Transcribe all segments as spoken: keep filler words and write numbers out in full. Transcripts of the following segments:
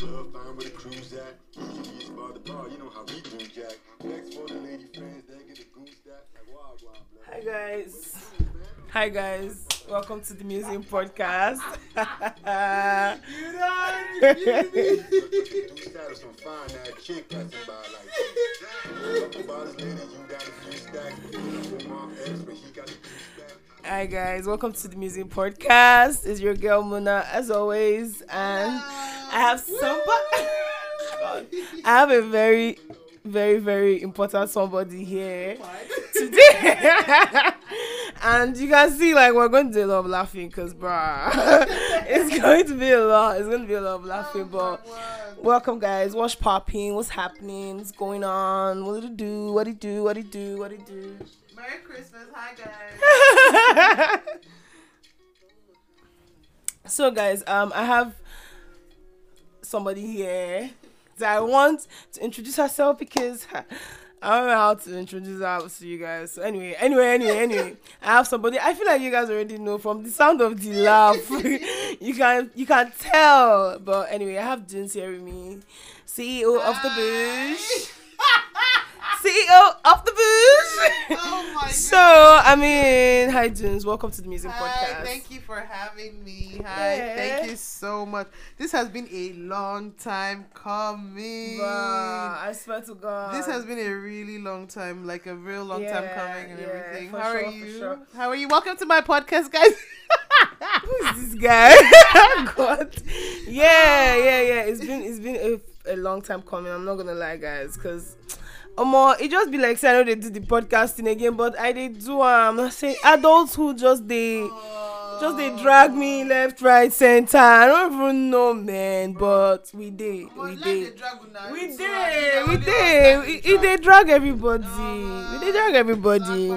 club, find where the crew's at. Usually it's bar to bar, you know how we do, Jack. Next for the lady friends, they get a goose that. Like, wow, wow, Hi guys. Hi guys. Welcome to the Museum Podcast. You know, you got some fine that chick passing by like couple bottles later, you got a few stacks. Mark X, but he got a few stacks. Hi guys, welcome to the Museum Podcast. It's your girl Muna as always, and I have somebody. I have a very, very, very important somebody here today. And you can see, like, we're going to do a lot of laughing because, bruh, it's going to be a lot. It's going to be a lot of laughing, but welcome, guys. What's popping? What's happening? What's going on? What did it do? What did it do? What did it do? What did it do? Merry Christmas. Hi, guys. So, guys, um, I have somebody here that I want to introduce herself because I don't know how to introduce her to you guys. So anyway, anyway, anyway, anyway, I have somebody. I feel like you guys already know from the sound of the laugh. you can you can tell. But anyway, I have Dunes here with me, C E O of the Bush. C E O of the Bush. Oh my god. So I mean, hi Dunes, welcome to the Museum Hi, Podcast. thank you for having me. Hi, Yeah. thank you so much. This has been a long time coming. Bruh, I swear to God. This has been a really long time, like a real long time Yeah, coming and yeah, everything. for How sure, are for you? sure. How are you? Welcome to my podcast, guys. Who's this guy? God. Yeah, yeah, yeah. It's been it's been a, a long time coming. I'm not gonna lie, guys, because um, it just be like say I know they do the podcasting again, but I did do um I'm not saying adults who just they just they drag me left, right, center. I don't even know, man, but we did, we did. We did, we did. It, it, they drag everybody. We did drag everybody.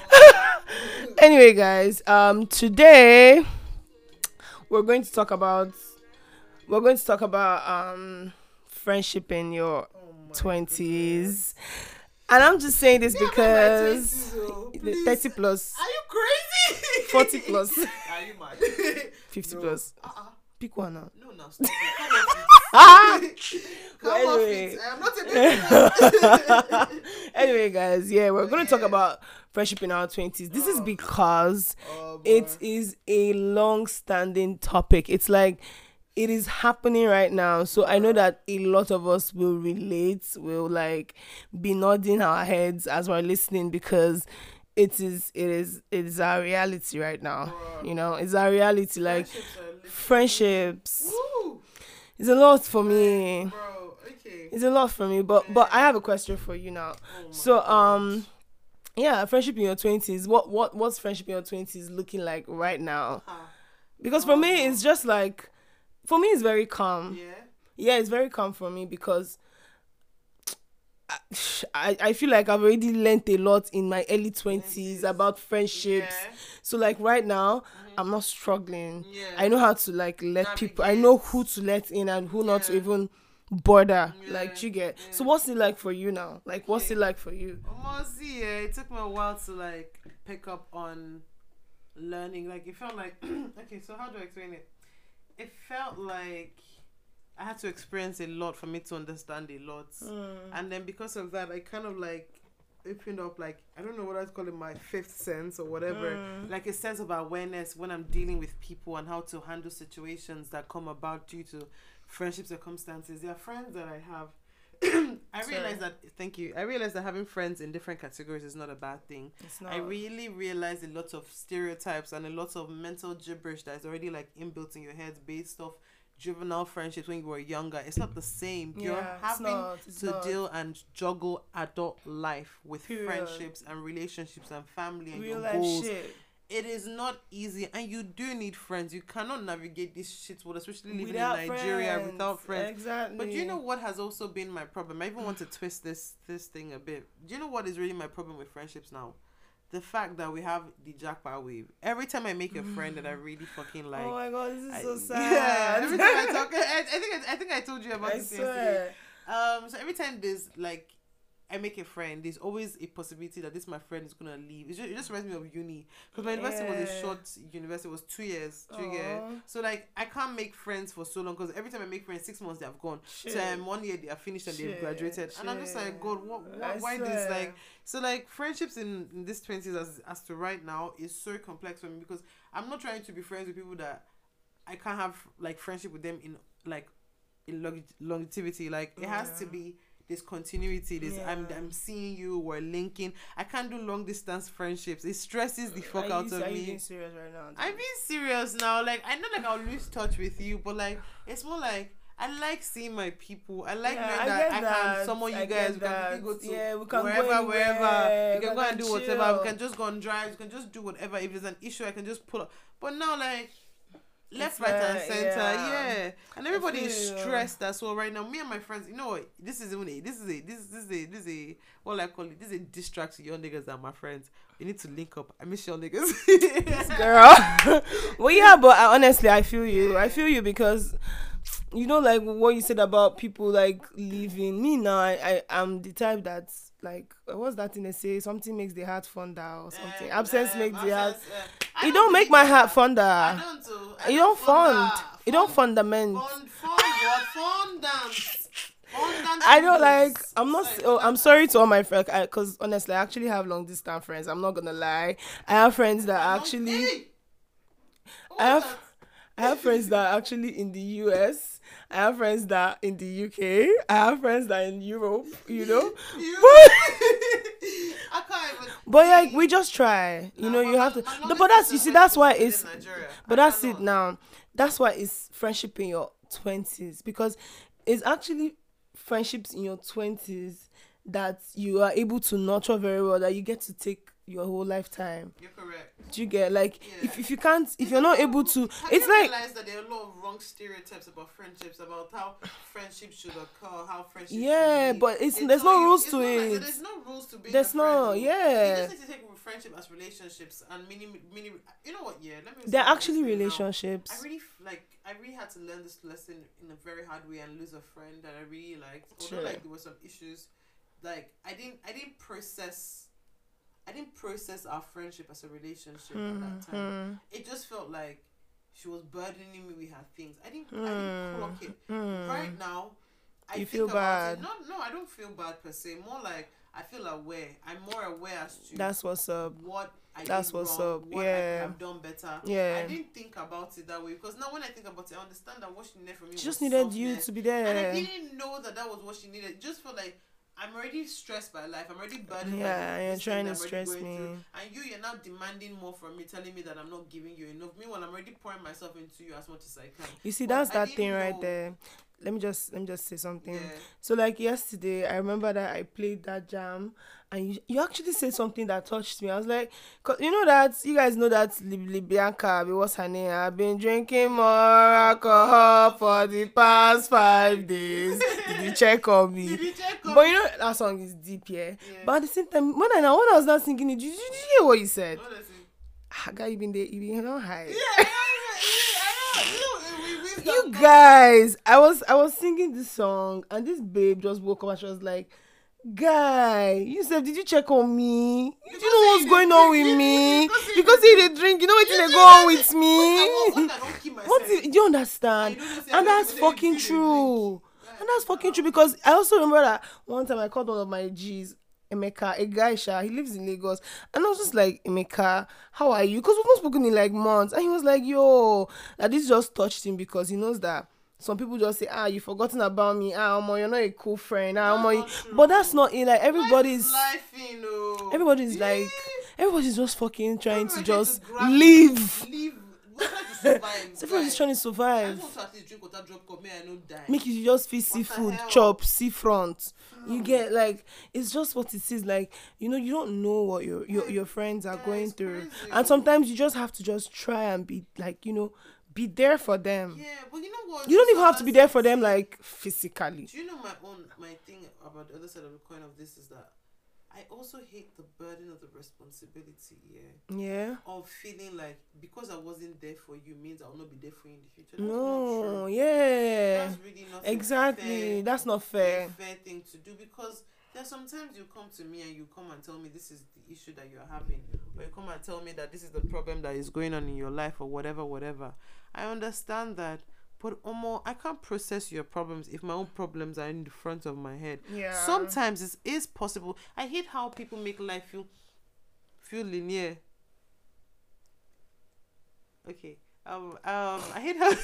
Anyway, guys, um, today we're going to talk about we're going to talk about um friendship in your twenties, and I'm just saying this because the thirty plus, Are you crazy? forty plus, Are you mad? fifty No. plus. Uh-uh. Pick one now. No, no, stop it. Come But off anyway. it. I am not a baby. Anyway, guys, yeah, we're going to talk about friendship in our twenties. This is because Oh, boy. it is a long-standing topic. It's like it is happening right now. So I know that a lot of us will relate, will like be nodding our heads as we're listening because it is it is it is our reality right now. You know, it's our reality. Like Friendships are literally- friendships. Woo! It's a lot for me. Bro, okay. It's a lot for me. But but I have a question for you now. Oh my So God. um yeah, friendship in your twenties. What what what's friendship in your twenties looking like right now? Ah, Because for me, it's just like, for me, it's very calm. yeah. Yeah, it's very calm for me because I, I feel like I've already learned a lot in my early twenties about friendships. Yeah. So like right now, I'm not struggling. Yeah. I know how to like let people, I Navigate. know who to let in and who not to Yeah. even bother. Yeah, Like you get. yeah. So what's it like for you now? Like what's Okay. it like for you? Almost, yeah. It took me a while to like pick up on learning. Like it felt like okay. So how do I explain it? It felt like I had to experience a lot for me to understand a lot, and then because of that, I kind of like opened up, like I don't know what I'd call it, my fifth sense or whatever, like a sense of awareness when I'm dealing with people and how to handle situations that come about due to friendship circumstances. There are friends that I have. I Sorry. realize that. Thank you. I realize that having friends in different categories is not a bad thing. It's not. I really realized a lot of stereotypes and a lot of mental gibberish that is already like inbuilt in your head based off juvenile friendships when you were younger. It's not the same. You're Yeah, it's having not, it's to not. deal and juggle adult life with Period. friendships and relationships and family and Real your life goals. shit. It is not easy, and you do need friends. You cannot navigate this shit world, especially living Without in Nigeria friends. without friends. Exactly. But do you know what has also been my problem? I even want to twist this this thing a bit. Do you know what is really my problem with friendships now? The fact that we have the jackpot wave. Every time I make a friend that I really fucking like, Oh my god, this is I- so yeah, sad. every time I talk, I, I think I, I think I told you about I this yesterday. swear. Um, so every time there's like, I make a friend, there's always a possibility that this my friend is gonna leave. It just, it just reminds me of uni, because my university was a Yeah. short university, it was two years, two Aw. years. So like I can't make friends for so long, because every time I make friends, six months they have gone. Shit. So um, one year they are finished and they've Shit, graduated, and I'm just like, shit. God, what, I what why this swear. like? So like friendships in, in this twenties as as to right now is so complex for me, because I'm not trying to be friends with people that I can't have like friendship with them in like in long- longevity. Like it has to Yeah. be this continuity. This I'm Yeah. I'm seeing you, we're linking. I can't do long distance friendships. It stresses the fuck Are out you, of are you me. being serious right now? I'm being serious now. Like I know like I'll lose touch with you, but like it's more like I like seeing my people. I like Yeah, knowing I that get I that. can summon you I guys. get We can quickly that. go to Yeah, we can go wherever, wherever. anywhere. We can We go and can do whatever. chill. We can just go on drives. We can just do whatever. If there's an issue, I can just pull up. But now like left, It's right, and like, center, yeah. yeah. And everybody is feel you. stressed as well right now. Me and my friends, you know what? This is even a this is a this this is a this is a what I call it. This is a distract to your niggas and my friends. You need to link up. I miss your niggas. Girl. Well, yeah, but I, honestly, I feel you. I feel you because, you know, like what you said about people like leaving. Me now, I, I am the type that's like, what's that thing they say? Something makes the heart fonder or something. Um, Absence um, makes the heart. absence, uh, I It don't make believe my in heart that. fonder. I don't too. I You don't fund. fund You don't fundament. Fund, fund what? Fondant. Fondant I don't is- like. I'm not. Sorry, Oh, I'm fondant. sorry to all my friends, because honestly, I actually have long distance friends. I'm not gonna lie. I have friends that I don't- actually. Hey! What I was have. I have friends that are actually in the U S. I have friends that are in the U K. I have friends that are in Europe. You know. that? You- I can't even. But like we just try. You know, Nah, you my- have to. my No, longest but that's you distance see. That's why friendship it's. is in Nigeria. But I that's it cannot. now. That's why it's friendship in your twenties, because it's actually friendships in your twenties that you are able to nurture very well, that you get to take your whole lifetime. You're correct. Do you get like Yeah. if, if you can't if you're not able to Have it's you like realized that there are a lot of wrong stereotypes about friendships, about how friendships should occur, how friendships yeah, should be. but it's They there's tell no you- rules it's to not like- it. there's no rules to being There's a friend, no though. yeah. You just need to take friendship as relationships and mini mini. You know what? Yeah, let me. They're say this actually thing now. relationships. I really f- like. I really had to learn this lesson in a very hard way and lose a friend that I really liked. Although Sure. like there were some issues, like I didn't I didn't process. I didn't process our friendship as a relationship at that time. Mhm. It just felt like she was burdening me with her things. I didn't, I Mm. didn't clock it. Mm. Right now, I You think feel about bad. It. No, no, I don't feel bad per se. More like I feel aware. I'm more aware as to That's what's up. what I That's did what's wrong, up. what I Yeah. could have done better. Yeah. I didn't think about it that way, because now when I think about it, I understand that what she needed from me She just was needed you softness. to be And I there. didn't know that that was what she needed. It just felt like I'm already stressed by life. I'm already burdened. Yeah, by and you're this trying thing to I'm already stress going me. through. And you, you're now demanding more from me, telling me that I'm not giving you enough. Meanwhile, I'm already pouring myself into you as much as I can. You see, But that's I that didn't thing right know- there. Let me just let me just say something. Yeah. So like yesterday, I remember that I played that jam, and you, you actually said something that touched me. I was like, 'cause you know that you guys know that Lib- Lib- Bianca, what's her name? I've been drinking more alcohol for the past five days. Did you check on me? Did you check on But you know that song is deep, yeah. Yeah. But at the same time, when I now when I was not singing it, did you, did you hear what you said? What is it? Ah, guy, you been there, you been not high. Yeah, I know, I know. You know, we- we- You we- guys, I was I was singing this song, and this babe just woke up and she was like, "Guy, you said, did you check on me? You Because know what's he going dey on drink, with he- me? because he Because dey he dey drink. You know what they go on with I me? want- I don't keep myself. What do you understand? I don't know, say, I And don't that's say you fucking drink, you true. drink. And that's fucking true, because I also remember that one time I called one of my G's, Emeka, a guy, Sha, he lives in Lagos, and I was just like, Emeka, how are you? Because we've not spoken in like months, and he was like, yo, that this just touched him, because he knows that some people just say, ah, you've forgotten about me, ah, Omo, you're not a cool friend, ah, That's Omo, not you-" true. but that's not it. Like everybody's, life, you know. everybody's Yeah. like, everybody's just fucking trying to Everybody just grab- live. Live. We're trying to survive. Everybody's guys. trying to I survive. just want to at least drink water, drop cup, may I not die. Make you just feel What the seafood, hell? chop, seafront. You Hmm. get like it's just what it is. Like, you know, you don't know what your your, Yeah, your friends are yeah, going it's through, crazy. and sometimes you just have to just try and be like, you know, be there for them. Yeah, but you know what? You don't Just even have to be there for them understand- like physically. Do you know my own my thing about the other side of the coin of this is that I also hate the burden of the responsibility, yeah, Yeah. of feeling like because I wasn't there for you means I'll not be there for you in the future. That's not No. true. Yeah. That's really not a Exactly. fair, That's not a fair. fair thing to do, because There's sometimes you come to me and you come and tell me this is the issue that you're having, or you come and tell me that this is the problem that is going on in your life, or whatever, whatever. I understand that, but Omo, I can't process your problems if my own problems are in the front of my head. Yeah. Sometimes it is possible. I hate how people make life feel feel linear. Okay. Um. Um. I hate how.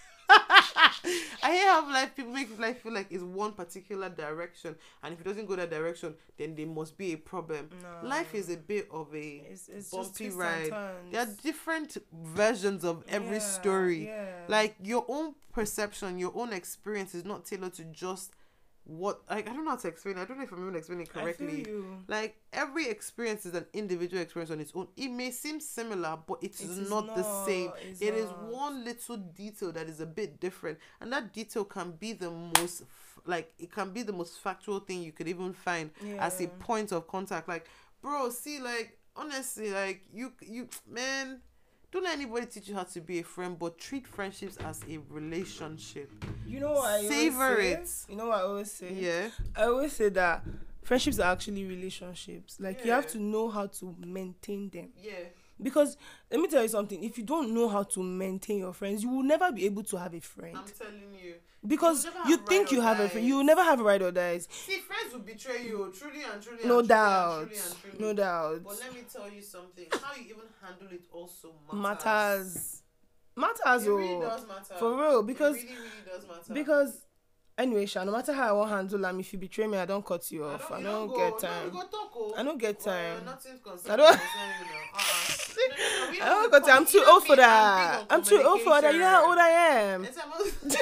I hate how life people make life feel like it's one particular direction, and if it doesn't go that direction, then there must be a problem. No. Life is a bit of a It's, it's just bumpy twists and ride. turns. There are different versions of every Yeah, story. yeah. Like your own perception, your own experience is not tailored to just what. Like I don't know how to explain it. I don't know if I'm even explaining it correctly. I feel you. Like every experience is an individual experience on its own. It may seem similar, but it is, It is not, the not, same. it's There is not. one little detail that is a bit different, and that detail can be the most f- like it can be the most factual thing you could even find as a Yeah. point of contact. Like, bro, see, like honestly, like you, you, man. Don't let anybody teach you how to be a friend, but treat friendships as a relationship. You know what I Savor always say? it. You know what I always say? Yeah. I always say that friendships are actually relationships. Like you have Yeah. to know how to maintain them. Yeah. Because let me tell you something, if you don't know how to maintain your friends, you will never be able to have a friend. I'm telling you. Because You will never you have think ride you or have a dies. friend, you will never have a ride or dies. See, friends will betray you, truly and truly. No and doubt. Truly and truly and No truly. doubt. But let me tell you something. How you even handle it also matters. Matters. Matters, It really oh. does matter. For real, because it really, really does matter. because anyway, Sha, no matter how I want handle them, if you betray me, I don't cut you I off. don't, I you don't go, get No, time. you go talk, oh. I don't get Well, time. nothing's I concerned. don't- concern you now. Uh-uh. No, no, no, we I don't don't got time. I'm too even old for me, I'm that. big on I'm too old for that. You know how old I am. Yes, I'm old.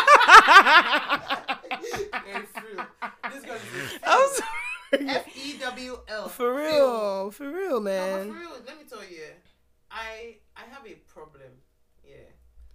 Very true. This girl is I'm a sorry. F E W L. For real, for real, No, but man. for real, let me tell you, I I have a problem. Yeah,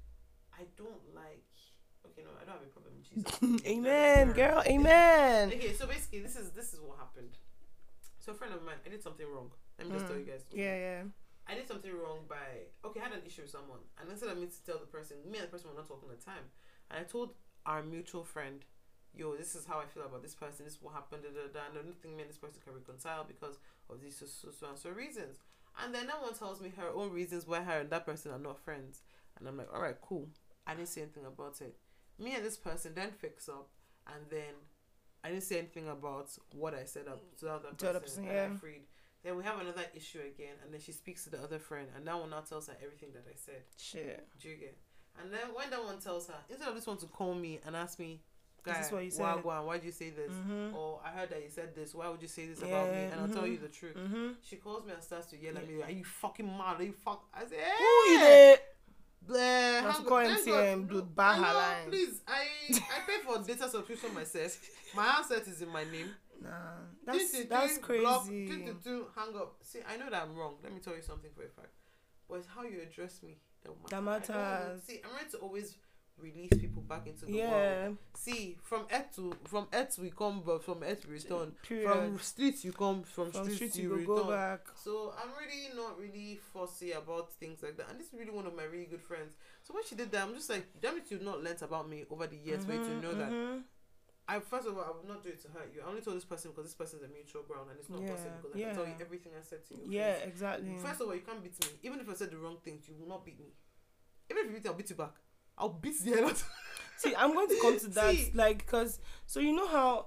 I don't like. Okay, no, I don't have a problem. Jesus. Amen, girl. Amen. Okay, so basically, this is this is what happened. So a friend of mine, I did something wrong. Let me just Mm. tell you guys. Yeah, yeah. I did something wrong by okay, I had an issue with someone, and instead of me to tell the person, me and the person were not talking at the time, and I told our mutual friend, "Yo, this is how I feel about this person. This is what happened. Da, da, da, and I don't think me and this person can reconcile because of these so, so, so and so reasons." And then that one tells me her own reasons why her and that person are not friends, and I'm like, "All right, cool." I didn't say anything about it. Me and this person then fix up, and then I didn't say anything about what I said up to the other To the other person. person, and I yeah. freed. Then we have another issue again, and then she speaks to the other friend, and that one now tells her everything that I said. Shit. Do you get? And then when that one tells her, instead of this one to call me and ask me, "Guy, this what you why, said?" why, why'd you say this?" Mhm. Or "I heard that you said this. Why would you say this about me?" Yeah, And I'll tell mhm. you the truth. Mhm. She calls me and starts to yell at me, "Are you fucking mad? Are you fuck?" I say, "Hey, Who you there? Bleh, Not hang to call on, M thank T God. N, No, blood bar I know, her line. please. I I pay for data subscription myself. My handset is in my name. Nah, that's Two, two, that's two, block, crazy. two, two, two, hang up. See, I know that I'm wrong. Let me tell you something for a fact. But it's how you address me that matters. That I don't want- matters. See, I'm ready to always release people back into the Yeah. world. See, from earth to from earth we come, but from earth we return. Period. From streets you come, from, From streets, street you, you go, return. go back. So I'm really not really fussy about things like that. And this is really one of my really good friends. So when she did that, I'm just like, damn it, you've not learnt about me over the years for you to Mhm, know that. mhm. I first of all, I would not do it to hurt you. I only told this person because this person is a mutual ground, and it's not Yeah, possible because I yeah. can tell you everything I said to you. Yeah, exactly. First of all, you can't beat me. Even if I said the wrong things, you will not beat me. Even if you beat me, I'll beat you back. I'll beat the hell out. See, I'm going to come to that, See. like, cause so you know how,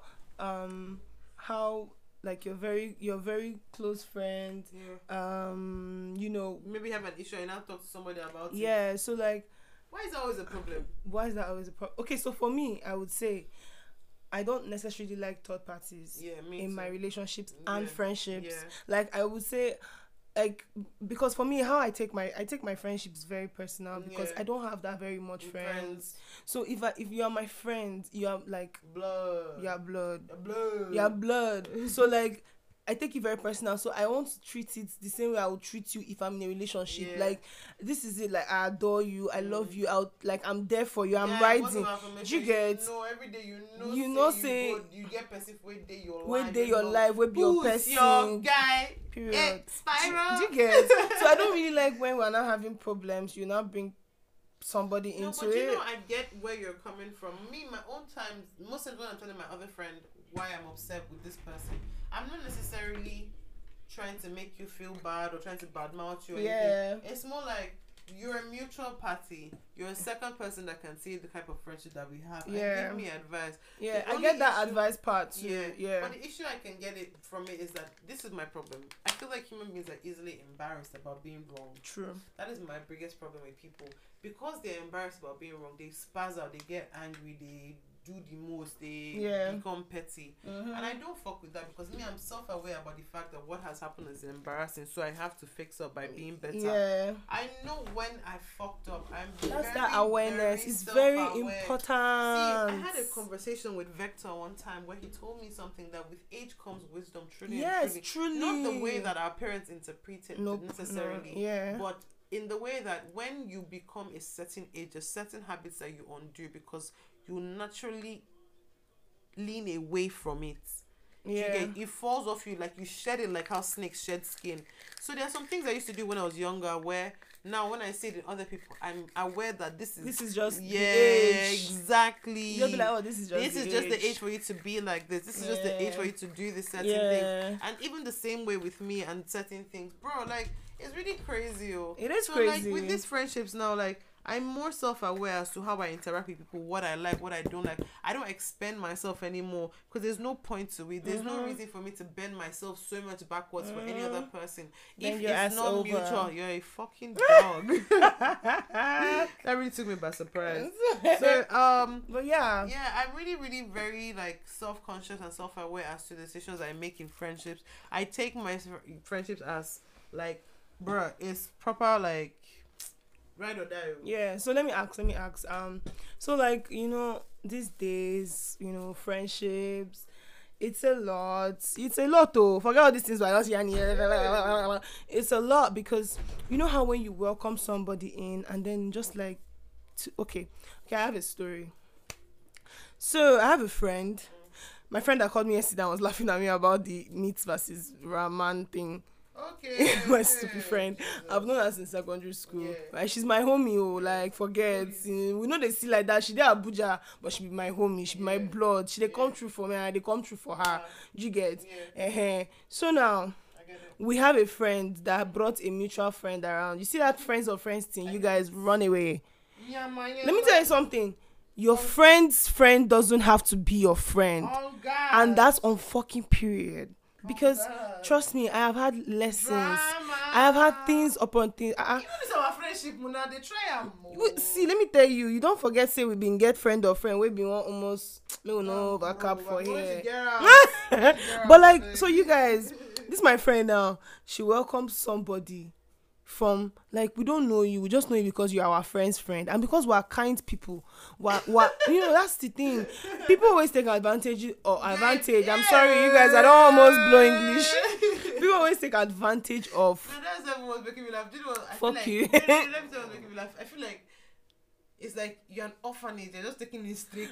um, how like you're very you're very close friend, Yeah. um, you know, Maybe you have an issue and now talk to somebody about it. yeah. So like, Why is that always a problem? why is that always a problem? Okay, so for me, I would say, I don't necessarily like third parties Yeah, me in too. my relationships and Yeah, friendships. yeah. Like I would say, like because for me, how I take my I take my friendships very personal because Yeah. I don't have that very much With friends. friends. So if I if you are my friend, you are like Blood. you are blood. Your blood. Your blood. So like I take it very personal. So I want to treat it the same way I would treat you if I'm in a relationship. Yeah. Like this is it. Like I adore you. I love Mm. you. Out. Like I'm there for you. I'm Yeah, riding. most of our information, Do you get? You know, every day you know. You say know you say- go- you get person where day your Where life. day you your know. life, where be your Who's person. your guy? Period. Eh, Spiral. Do you get? So I don't really like when we're not having problems. You now bring somebody No, into but you it. know, I get where you're coming from. Me, my own times, most times when I'm telling my other friend why I'm upset with this person, I'm not necessarily trying to make you feel bad or trying to badmouth you or Yeah. anything. It's more like you're a mutual party. You're a second person that can see the type of friendship that we have Yeah. and give me advice. Yeah, The I only get that issue- advice part too. Yeah, Yeah. But the issue I can get it from it is that this is my problem. I feel like human beings are easily embarrassed about being wrong. True. That is my biggest problem with people. Because they're embarrassed about being wrong, they spaz out, they get angry, they do the most, they Yeah. become petty. Mhm. And I don't fuck with that because me, I'm self-aware about the fact that what has happened is embarrassing, so I have to fix up by being better. Yeah. I know when I fucked up. I'm That's very, that awareness. very It's very self-aware. important. See, I had a conversation with Vector one time where he told me something that with age comes wisdom, truly. and Yes, truly. truly. Not the way that our parents interpret it Nope, necessarily, no, yeah. but in the way that when you become a certain age, there's certain habits that you undo because you naturally lean away from it. Do you Yeah. get- it falls off you, like you shed it, like how snakes shed skin. So there are some things I used to do when I was younger where now when I see it in other people, I'm aware that this is This is just the yeah, age. exactly. You'll be like, oh, this is just this the is just the age. age for you to be like this. This is just the age Yeah. for you to do this certain Yeah. things. And even the same way with me and certain things, bro. Like it's really crazy. Oh. It is so, crazy. Like with these friendships now, like I'm more self-aware as to how I interact with people, what I like, what I don't like. I don't expend myself anymore because there's no point to it. There's no Mhm. reason for me to bend myself so much backwards for any Mhm. other person. Bend If your ass it's not over. mutual, you're a fucking dog. That really took me by surprise. So um. But yeah. Yeah, I'm really, really very like self-conscious and self-aware as to the decisions I make in friendships. I take my s- friendships as like, bruh, it's proper like ride or die. Yeah, so let me ask, let me ask. Um, so like, you know, these days, you know, friendships, it's a lot. It's a lot though. Forget all these things by us, Yanni. It's a lot because you know how when you welcome somebody in and then just like, to, okay, okay, I have a story. So I have a friend. My friend that called me yesterday and was laughing at me about the meat versus ramen thing. Okay. My okay. stupid friend. I've known her since secondary school. Yeah. Like she's my homie, oh, like forget. Eh, we know they see like that. She dey Abuja, but she be my homie. She be my Yeah. blood. She dey come Yeah. through for me, and they come through for her. Yeah. Do you get? Yeah. Uh-huh. So now I get it. we have a friend that brought a mutual friend around. You see that friends of friends thing? You guys run away. Yeah, man, yeah, Let me man. tell you something. Your friend's friend doesn't have to be your friend, Oh God. and that's on fucking period. Because God. trust me, I have had lessons. Drama. I have had things upon things. I, I, Even this our friendship, Muna, they try am. Wait, see, let me tell you, you don't forget say we been get friend or friend. We been one almost me we know over cap for here. But like, so you guys, this is my friend now. She welcomes somebody from like we don't know you. We just know you because you're our friend's friend, and because we're kind people. We're, we're you know that's the thing. People always take advantage or advantage. I'm sorry, you guys. I don't almost blow English. People always take advantage of. No, that's not what's making me laugh. Do you know what? I Fuck feel you. like, no, no, no, let me tell you what's making me laugh. I feel like it's like you're an orphanage. They're just taking this straight.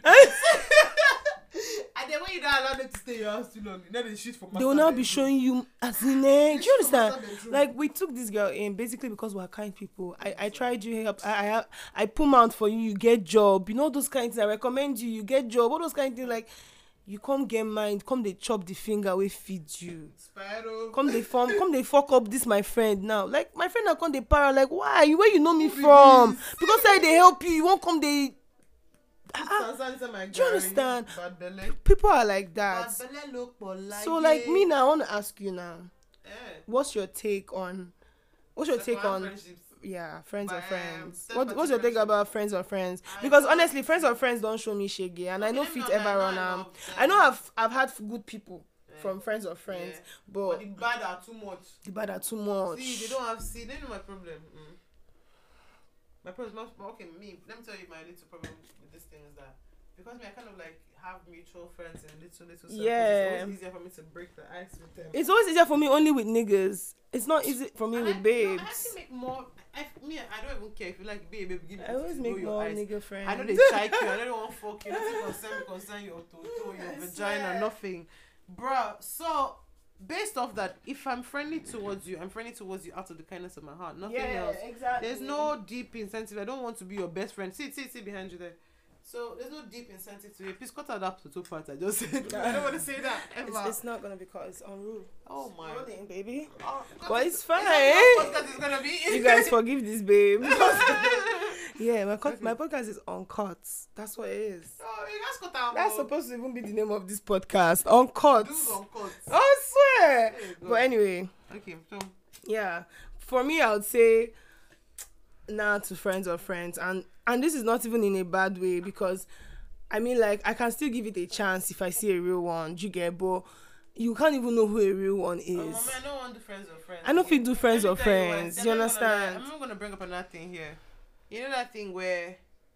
And then when you don't allow them to stay in your house too long, you know they shoot for They will now be showing you as in eh, do you understand? Master bedroom. Like we took this girl in basically because we're kind people. I, I tried you help. I I I put mount for you. You get job. You know those kind of things. I recommend you. You get job. All those kind of things. Like you come get mind. Come they chop the finger. We feed you. Spiral. Come they form. Come they fuck up this my friend now. Like my friend now come they para. Like why? You where you know me Who be from? this? Because I they help you. You won't come they. Ah, Sansan inside my do you garri. understand? Bad belly. people are like that. Bad belly look for like So like me now, I want to ask you now. Eh. What's your take on? What's your take Second-hand on? friendships. Yeah, friends or But, um, friends. third What, party what's your take friendship. about friends or friends? I Because don't- honestly, friends or friends don't show me shaggy, and I Okay, know let me fit not lie, ever I run know am. of I know them. I've I've had good people Yeah. from friends or friends, Yeah. but But the bad are too much. the bad are too much. See, they don't have. See, they know my problem. Mm. My problem is not okay. Me, let me tell you my little problem with this thing is that because me, I kind of like have mutual friends in little little circles. Yeah. It's always easier for me to break the ice with them. It's always easier for me only with niggas. It's not easy for me And with I, babes. No, I actually make more. I, me, I don't even care if you like babe, babe, give me I always to make know your more eyes. nigga friends. I know they check you. I know they want to fuck you. Nothing concern me, concern your toto, your I vagina, swear. nothing, bruh. So based off that, if I'm friendly towards you, I'm friendly towards you out of the kindness of my heart. Nothing Yeah, else. exactly. There's no deep incentive. I don't want to be your best friend. See, see, see behind you there. So there's no deep incentive to it. Please cut out that potato part I just said. I don't want to say that ever. It's, it's not gonna be called. It's on rule. Oh my. Rolling, baby. Oh, But it's is fine. that what podcast is gonna be? You guys forgive this babe. Yeah, my cut, my podcast is Uncut. That's what it is. Oh, you guys cut out. That's bro. supposed to even be the name of this podcast. Uncut. Dudes uncut. I swear. There you go. But anyway, Okay, so yeah. For me, I would say now to friends or friends, and and this is not even in a bad way, because I mean, like, I can still give it a chance if I see a real one. Do you get? But you can't even know who a real one is. Oh, mommy, I don't want to do friends or friends. I know if you do friends Let or me tell you what, friends. I'm You not gonna understand? lie, I'm not gonna bring up another thing here. You know that thing where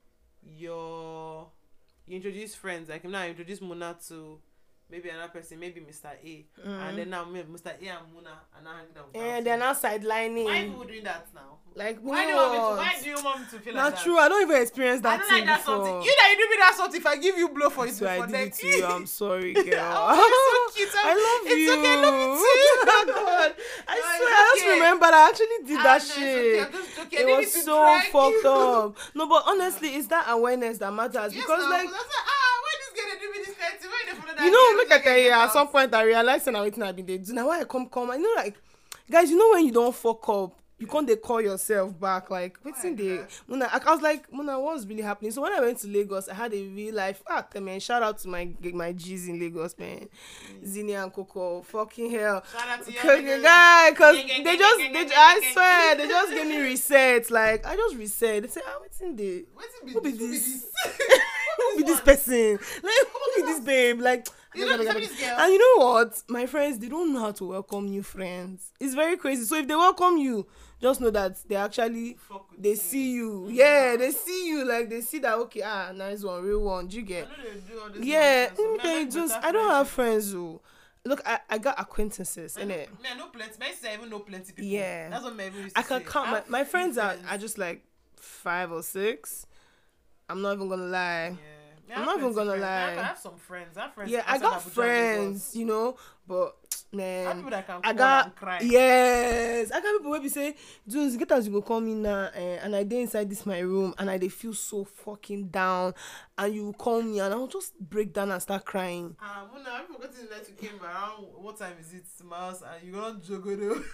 you're you introduce friends, like now I introduce Muna to maybe another person, maybe Mister A, and then now me- Mister A and Muna are now hanging out. without And you. they're now Why are sidelining. people doing that now? Like, Why do you want me to? what? Why do you want me to feel like Not that? true. I don't even experience I that don't thing like that before. something. You that you do me that something. If I give you blow for it So I before did it next. to you. I'm sorry, girl. Oh, you're so cute. I love it's you. okay, I love you too. Oh God. I No, swear, it's I just okay. remembered I actually did Ah, that no, it's shit. okay, I'm just joking. I It didn't was need to so drag fucked you. up. No, but honestly, it's that awareness that matters. Yes, Because, now, like, I was like, ah, why this girl dey do me this kind of thing? Why they follow that you know, girl? look Make at I that. get Yeah, out. at some point, I realized that everything I've been they do. Now, why I come, come, I know, like, guys, you know, when you don't fuck up, you can't they call yourself back, like, what's in the God. Muna? I, I was like, Muna, what's really happening? So when I went to Lagos, I had a real life act, man. Shout out to my my G's in Lagos, man. Zinni and Coco, fucking hell. Shout out to you, Cause, niggas. guy, cause Gang, gang, they gang, just, gang, they, gang, I gang, swear, gang. they just gave me reset. Like, I just reset. They say, ah, what's in the? Wetin be Who be this? Who be this? this? Who be this person? Like, who be this babe? Like, You know this girl? and you know what? My friends, they don't know how to welcome new friends. It's very crazy. So if they welcome you, just know that they actually Fuck with they you. see you. Yeah, they see you. Like they see that, okay, ah, nice one, real one. Do you I get? know they do all this Yeah, nonsense, so mm, me, I they like just better I don't have friendship. friends who look, I, I got acquaintances, I know, innit? me, I know plenty. My sister even know plenty people. Yeah. That's what my even used I to can say. count I my, have my few friends are, are just like five or six. I'm not even gonna lie. Yeah. Me, I I'm have not even plenty gonna friends. I have- lie. I have some friends. I have friends. Yeah, I outside got Abuja, Lagos. friends, you know, but I have man, people that can I call got and cry. yes, I got people where be say, Junes, get as you go call me now, eh, and I dey inside this my room, and I dey feel so fucking down, and you call me, and I'll just break down and start crying. Ah, Muna, I forgot the night you came around. What time is it to my house? And you gonna jogodo.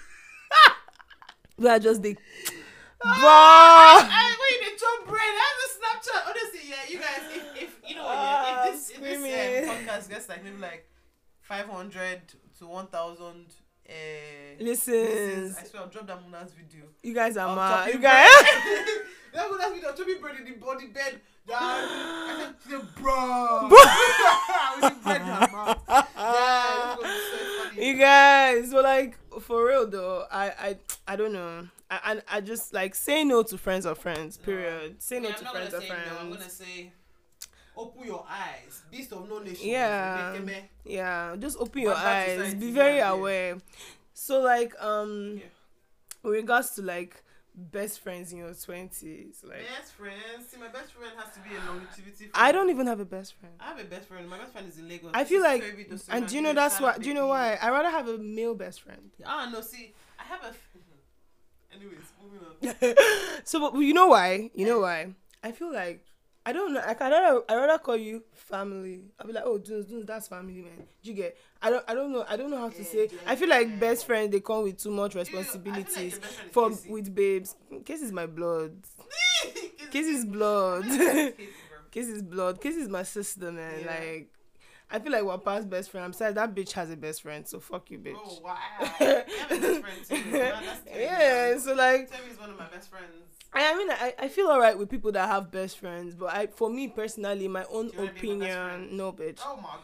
We are just the, Ah, bruh. I when you dey chop bread, I have a Snapchat. Honestly, yeah, you guys, if, if you know what, yeah, Ah, if this if this screaming. um, podcast gets like maybe like five hundred to one thousand. Uh, Listens. I swear I'll drop that Muna's video. You guys are Of mad. chopping You guys. bread. That Muna's video of chopping bread in the body bed. Down. I said, she said, bro. With the bread in her mouth. Yeah, this was so funny. You guys, but like for real though, I I I don't know. I I, I just like say no to friends or friends. Period. Say no Yeah, to I'm not friends or gonna say no. I'm friends. gonna say, open your eyes. Beast of no nation. Yeah. Bekeme. Yeah, just open your Bad bad eyes. society, Be very yeah, yeah. aware. So like um, Yeah. with regards to like best friends in your twenties, like Best friends. See, my best friend has to be a longevity friend. I don't even have a best friend. I have a best friend. My best friend is in Lagos. I This feel is like, Fabi Dosima. and do you know Yes, that's shout why? out Do you know baby. why? I rather have a male best friend. Ah, no, see, I have a. F- Anyways, moving on. So, but you know why? You know why? I feel like I don't know. Like I rather, I rather call you family. I'll be like, oh, Dunes, Dunes, that's family, man. Do you get? I don't, I don't know. I don't know how to Yeah, say. yeah, I feel like yeah. best friends they come with too much You know, I feel like responsibilities your best friend is for Casey. with babes. Case is my blood. Casey Case is blood. Casey, bro. Case is blood. Case is my sister, man. Yeah. Like. I feel like we're past best friend. I'm sorry, that bitch has a best friend, so fuck you, bitch. Oh wow! I have a best friend too. Man, that's Temi, Yeah, man. so like Temi is one of my best friends. I I mean, I, I feel alright with people that have best friends, but I, for me personally, my own Do you wanna be my best opinion, friend? no, bitch. Oh my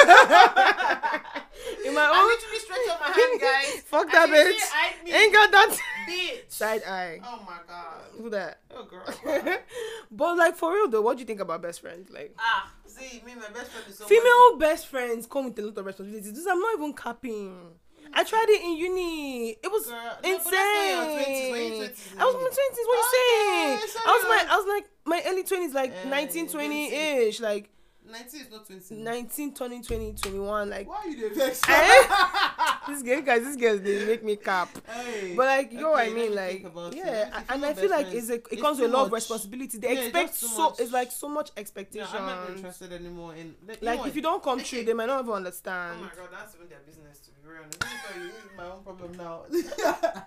god! In my I own, literally stretched out my hand, guys. fuck And that she said, bitch. "I me, Ain't got that bitch." side eye. Oh my god. Who that? Oh girl. Wow. But like for real though, what do you think about best friends? Like Ah, see, me, my best friend is so female best friends come with a lot of responsibilities. This I'm not even capping. I tried it in uni. It was Girl, no, but that's insane. when you're twenties, when you're twenties, I was in my twenties. What you saying? Okay, sorry. I was my I was like my early twenties, like Eh, nineteen, twenty ish, like nineteen is not twenty. nineteen, twenty, twenty, twenty-one, like. Why are you the vex? Eh? This girl, guys, this girl, they make me cap. Hey, But like, you know what I okay, mean? let me think Like, about it. yeah, Let me and think I of feel best like it's a, it friends. comes It's with a too lot of much. responsibility. They Yeah, expect just too so, much. it's like so much Yeah, expectation. I'm not interested anymore in. Like, Like, if you don't come okay. true, they might not even Oh understand. my god, that's even their business. To be very honest, let me tell you, this is my own problem now. Let me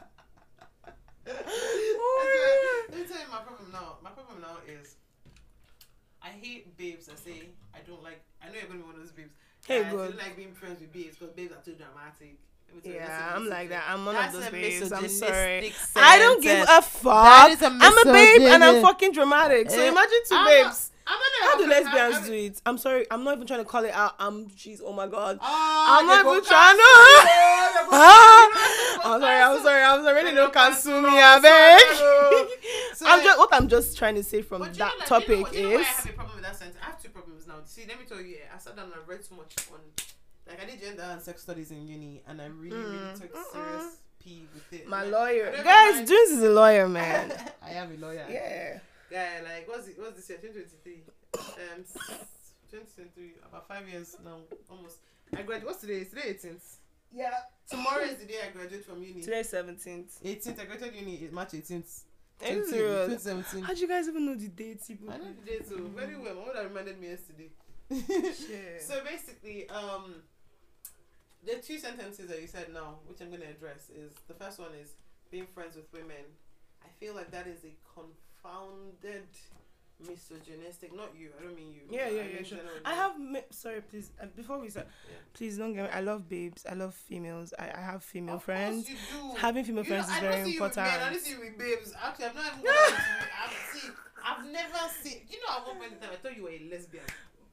tell you my problem now. My problem now is I hate babes that say I don't like. I know you're gonna be one of those babes. Hey, uh, good. I don't like being friends with babes because babes are too dramatic. Let me tell you, that's Yeah, a I'm like that. I'm one That's of those a babes. I'm misogynistic sorry. sentence. I don't give a fuck. That is a I'm a babe and I'm misogynist. fucking dramatic. So Eh, imagine two I'm babes. Not, I'm not How do I'm- lesbians I'm- do it? I'm sorry. I'm not even trying to call it out. I'm. Jeez. Oh my god. Oh, I'm they not go even trying to. cancel you, they go I'm sorry. I'm sorry. I'm sorry. Really They don't go cancel me. cancel I us. beg. So- I'm just. What I'm just trying to say from But you that know, like, topic you know, what- you know why I is. have a problem with that sentence? I have two problems now. See, let me tell you. Yeah, I sat down and I read so much on, like, I did gender and sex studies in uni, and I really, really Mm. took Mm-mm. serious P with it. My Like, lawyer, I don't guys. mind- Junes is a lawyer, man. I am a lawyer. Yeah. Guy, like, what's it? What's this year? twenty twenty-three. Um, twenty twenty-three. About five years now, almost. I graduated. What's today? Is today eighteenth? Yeah. Tomorrow is the day I graduate from uni. Today's seventeenth. eighteenth. I graduated uni March eighteenth. Are you twenty serious? twenty seventeen. How'd you guys even know the dates? You I know the day too. Very well. My mother reminded me yesterday. Shit. So basically, um, the two sentences that you said now, which I'm going to address, is the first one is being friends with women. I feel like that is a confounded misogynistic. Not you. I don't mean you. Yeah, yeah, I yeah, mean sure. generally. I have. Ma- sorry, please. Uh, before we start, Yeah. please don't get me. I love babes. I love females. I, I have female Of friends. course you do. Having female You friends know, is I don't very see you with important. men, I don't see you with babes. Actually, I've not even gone out with you. I've seen. I've never seen. You know, at one point in time, I thought you were a lesbian.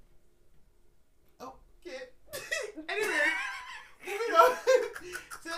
Okay. Anyway, moving on. So,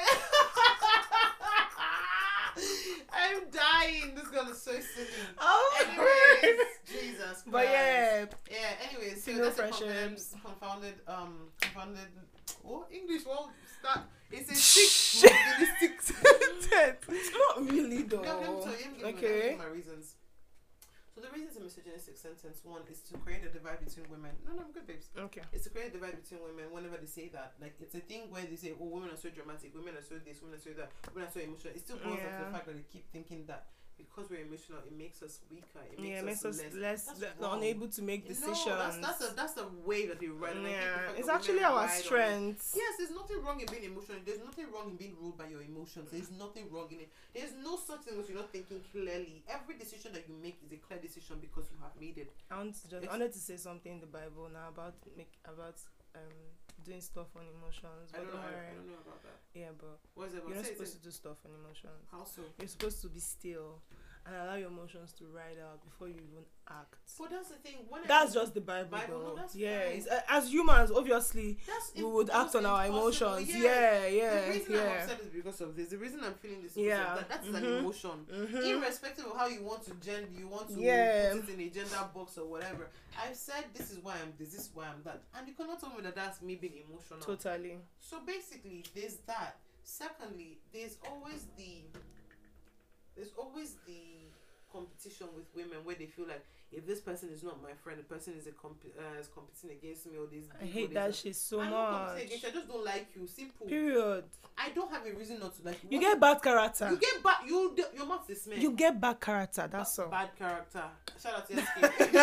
I'm dying. This girl is so silly. Oh, Anyways, Jesus Christ. but yeah, Yeah. Anyways, so Female that's a confounded, friendships. confounded, um, confounded. Oh, English won't start. It's a Shh. sick, misogynistic sentence. it's not really though. No, let me tell you, let me give you- let me Okay. give you my reasons. So the reasons a misogynistic sentence, one, is to create a divide between women. No, no, I'm good, babes. Okay. It's to create a divide between women whenever they say that. Like, it's a thing where they say, oh, women are so dramatic, women are so this, women are so that, women are so emotional. It still boils down to Yeah. the fact that they keep thinking that because we're emotional, it makes us weaker. It makes Yeah, it makes us, us less. less, That's le- wrong. unable to make decisions. No, that's that's a that's the way that they ride. And I hate the yeah, fact it's that actually women our ride on it. strength. Yes, there's nothing wrong in being emotional. There's nothing wrong in being ruled by your emotions. There's nothing wrong in it. There's no such thing as you're not thinking clearly. Every decision that you make is a clear decision because you have made it. I want to just, I It's- wanted to say something in the Bible now about make about um doing stuff on emotions. I But don't know. don't I, worry. I don't know about that. Yeah, but What is it? you're What not say, supposed say. to do stuff on emotions. How so? You're supposed to be still and allow your emotions to ride out before you even act. But that's the thing. When That's I, just the Bible, Bible, no, though. that's yeah, fine. it's, uh, as humans, obviously, that's we would act on impossible, our impossible, emotions. Yeah. Yeah, yeah, The reason yeah. I'm upset is because of this. The reason I'm feeling this is Yeah. because of that. That's an Mhm. emotion. Mhm. Irrespective of how you want to gender, you want to Yeah. put it in a gender box or whatever. I've said this is why I'm this, this is why I'm that, and you cannot tell me that that's me being emotional. Totally. So basically, there's that. Secondly, there's always the there's always the competition with women where they feel like if this person is not my friend, the person is a comp- uh, is competing against me or this. I hate that shit so I'm not competing much. against you. I just don't like you. Simple. Period. I don't have a reason not to like you. You What- get bad character. you get bad. You d- your mouth is smell. You get bad character. That's Ba- all. Bad character. Shout out to S K.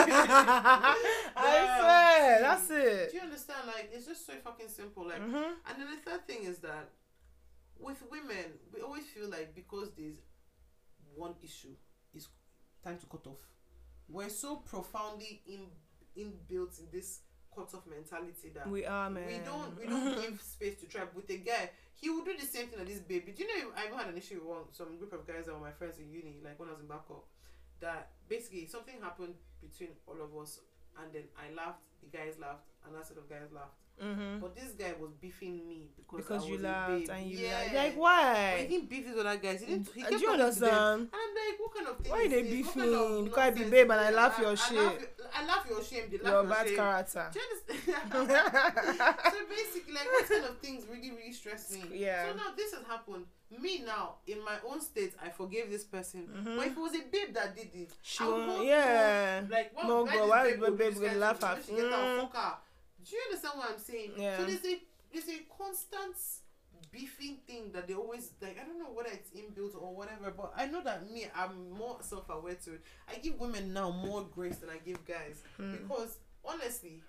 I Yeah, swear. see. That's Do it. you understand? Like, it's just so fucking simple. Like, Mhm. and then the third thing is that with women, we always feel like because there's one issue, it's time to cut off. We're so profoundly in inbuilt in this cut off mentality that We are, man. we don't we don't give space to try. With a guy, he will do the same thing as this baby. Do you know? I even had an issue with one, some group of guys that were my friends in uni, like when I was in Bangkok. That basically something happened between all of us, and then I laughed, the guys laughed, and that set of guys laughed. Mhm. But this guy was beefing me because Because I you was a laughed babe. and you yeah. laughed. Like, But he why? didn't beef with other guys. He didn't. He Uh, kept Do you talking to them. understand? And I'm like, what kind of thing Why is they this? beef What kind of me? Because I be nonsense babe is and I this? laugh your I shit. laugh your- I laugh your shame. They laugh Your your bad shame. character. Do you understand? So basically, like, what kind of things really, really stress me? Yeah. So now this has happened. Me now, in my own state, I forgave this person. Mhm. But if it was a babe that did it, She I would won't- not yeah. know, like, what, No, why God, this why babe would would do babe this gonna kind laugh of thing? at- When she get out, Mm. fuck her. Do you understand what I'm saying? Yeah. So there's a there's a constant beefing thing that they always like. I don't know whether it's inbuilt or whatever, but I know that me, I'm more self-aware to it. I give women now more grace than I give guys Hmm. because honestly,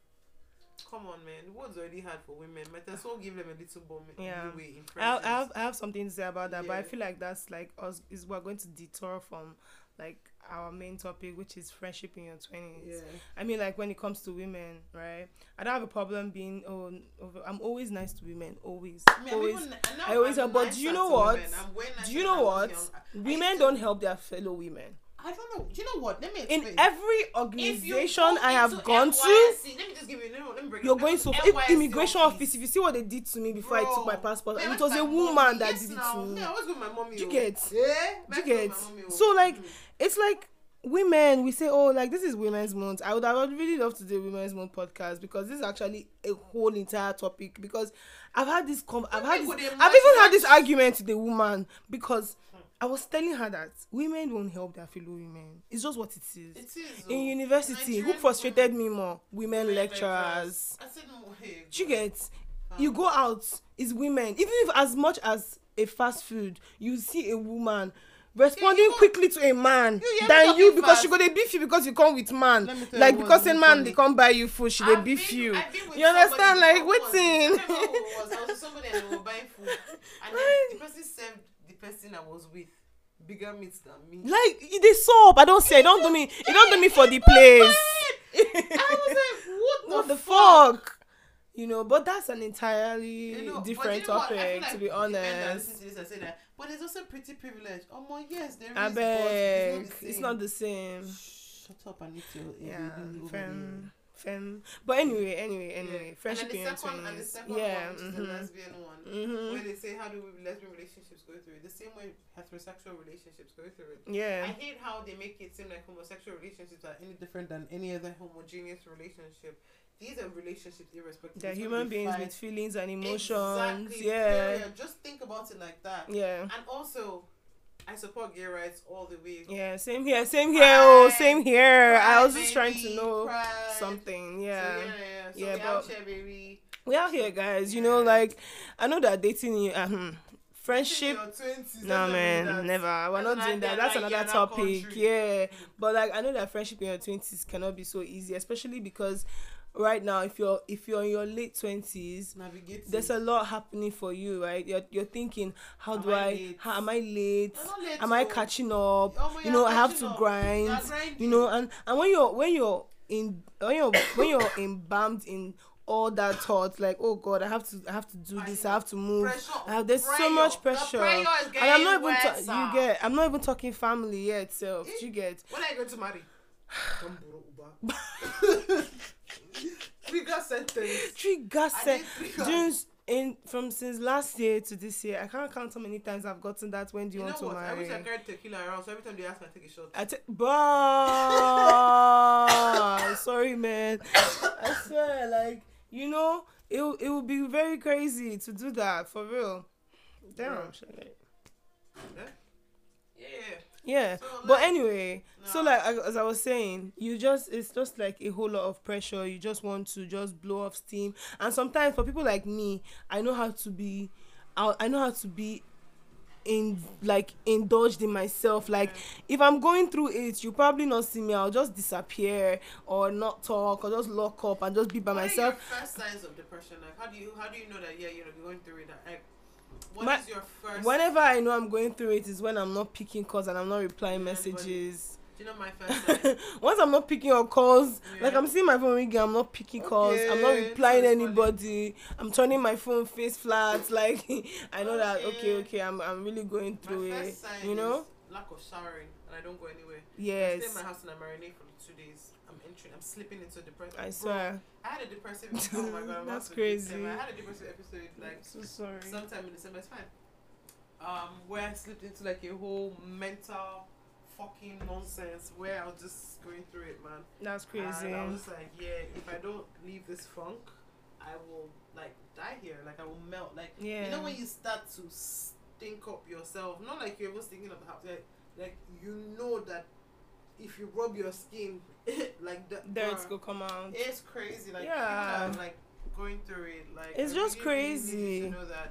come on, man, the world's already hard for women. Might as well give them a little bomb. Yeah. Anyway, in I, I presence. have I have something to say about that, but I Yeah. feel like that's like us is we're going to detour from like our main topic, which is friendship in your twenties. Yeah. I mean, like when it comes to women, right? I don't have a problem being oh, over, I'm always nice to women, always, I mean, I'm always. even- now I always I'm have, but do you nicer know to what? women. I'm way nicer Do you than know I was what? young. I- I Women used to- don't help their fellow women. I don't know. Do you know what? Let me In explain. every If you organization go I have into gone to, N Y S C, let me just give you. Let me, let me break it you're up. going If so N if Y S C immigration office, office. If you see what they did to me before I took my bro, passport, man, and it where's was my a woman mommy? that Yes, did it now. to me. Me, I always go with my mommy. Do you oh. get? Yeah, Do you back to get? my mommy, oh. So like, Mm. it's like women. We say, oh, like this is Women's Month. I would, I would really love to do a Women's Month podcast because this is actually a whole entire topic. Because I've had this, com- I've had, this, Women go dey I've even had match- this argument with the woman because I was telling her that women don't help their fellow women. It's just what it is. It is. In oh. university, who Nigerian frustrated women- me more? Women women lecturers. I said, no, hey, Do you God. get? You go out, it's women. Even if as much as a fast food, you see a woman responding you go- quickly to a man You- you than talking you because fast. she go dey beef you because you come with man. Let me tell Like you because what's a so man funny. they come buy you food, she dey I've beef been- you. I've been with You understand? somebody Like before once. I waiting. don't know who it was. I was with somebody and they were buying food, and then the person served the person I was with bigger meat than me. Like they soap. I don't say. Don't do me. You don't do me for the place. I was like, what the, What the fuck? fuck? You know, but that's an entirely You know, but different you know what? I feel topic, like to be the men that honest. listen to this, I say that, but it's also pretty privileged. Oh my, yes, there is. I but beg. it's It's not not the same. the same. Shut up, I need to. Yeah, over fem, fem. But anyway, anyway, anyway, Yeah. friendship in and your then the second, and the twenties. second Yeah. one, which is the Mhm. lesbian one, Mhm. where they say how do we lesbian relationships go through it? The same way heterosexual relationships go through it. I Yeah. hate how they make it seem like homosexual relationships are any different than any other homogeneous relationship. These are relationships irrespective. They're It's gonna human be beings fight. with feelings and emotions. Exactly, Yeah. period. Just think about it like that. Yeah. And also, I support gay rights all the way. Yeah. Same here. Same here. Oh, Pride, same here. I Pride, was just trying to baby, know pride. something. So, Yeah. yeah, yeah. So Yeah, we out but- here, baby. We out here, guys. You know, like I know that dating you, uh, hmm, friendship. In your twenties, No don't tell me man, that. never. We're That's not not doing that. that, That's like, another you're in that topic. country. Yeah, but like I know that friendship in your twenties cannot be so easy, especially because right now, if you're if you're in your late twenties, Navigating. there's a lot happening for you, right? You're you're thinking, how Am do I I? late? How am I late? You're not late, Am I oh. catching up? Oh, my, You know, you're I have catching to up. grind. You're grinding. You know, and and when you're when you're in when you're when you're embalmed in all that thought, like, oh God, I have to I have to do I this, know. I have to move. Pressure, I have, there's so pressure. much The pressure, pressure is and I'm not getting even ta- worse, you get I'm not even talking family yet. Self, you get When are you going to marry? Come, bro, Uba. Trigger sentence. trigger I set did trigger. dunes in from since last year to this year. I can't count how many times I've gotten that. When do you, You know want to what? I wish I marry? carried tequila around, so every time they ask me, I take a shot. I take, bah, sorry, man. I swear, like you know, it will- it would be very crazy to do that for real. Damn, Yeah. shit. Yeah. Yeah. Yeah, So, but like, anyway, so no. like I- as I was saying, you just it's just like a whole lot of pressure. You just want to just blow off steam, and sometimes for people like me, I know how to be, I, I know how to be in like indulged in myself. Like if I'm going through it, you probably not see me. I'll just disappear or not talk or just lock up and just be by What myself. are your first signs of depression? Like, how do you how do you know that yeah you're going through it? Like, what My- is your first? Whenever I know I'm going through it is when I'm not picking calls and I'm not replying Yeah, anybody. messages. Do you know my first sign? Once I'm not picking up calls, Yeah. like I'm seeing my phone ringing, I'm not picking calls, I'm not Okay, replying so it's anybody, I'm turning my phone face flat, like I know that okay, Okay. okay, I'm I'm really going My through first it, sign you know? is lack of showering, and I don't go anywhere. I stay Yes, in my house and I marinate for two days. I'm entering. I'm slipping into depression. I swear. I had a depressive. Oh my god, I'm That's about to crazy. December. I had a depressive episode like I'm so sorry. sometime in December. It's fine. Um, where I slipped into like a whole mental fucking nonsense where I was just going through it, man. That's crazy. And I was like, yeah, if I don't leave this funk, I will like die here. Like I will melt. Like Yeah. you know when you start to stink up yourself, not like you're even thinking of the house, like, like you know that if you rub your skin, like the Dirt bruh, go come out. it's crazy. Like Yeah. people that are like going through it, like It's I just really, really need you crazy. to know that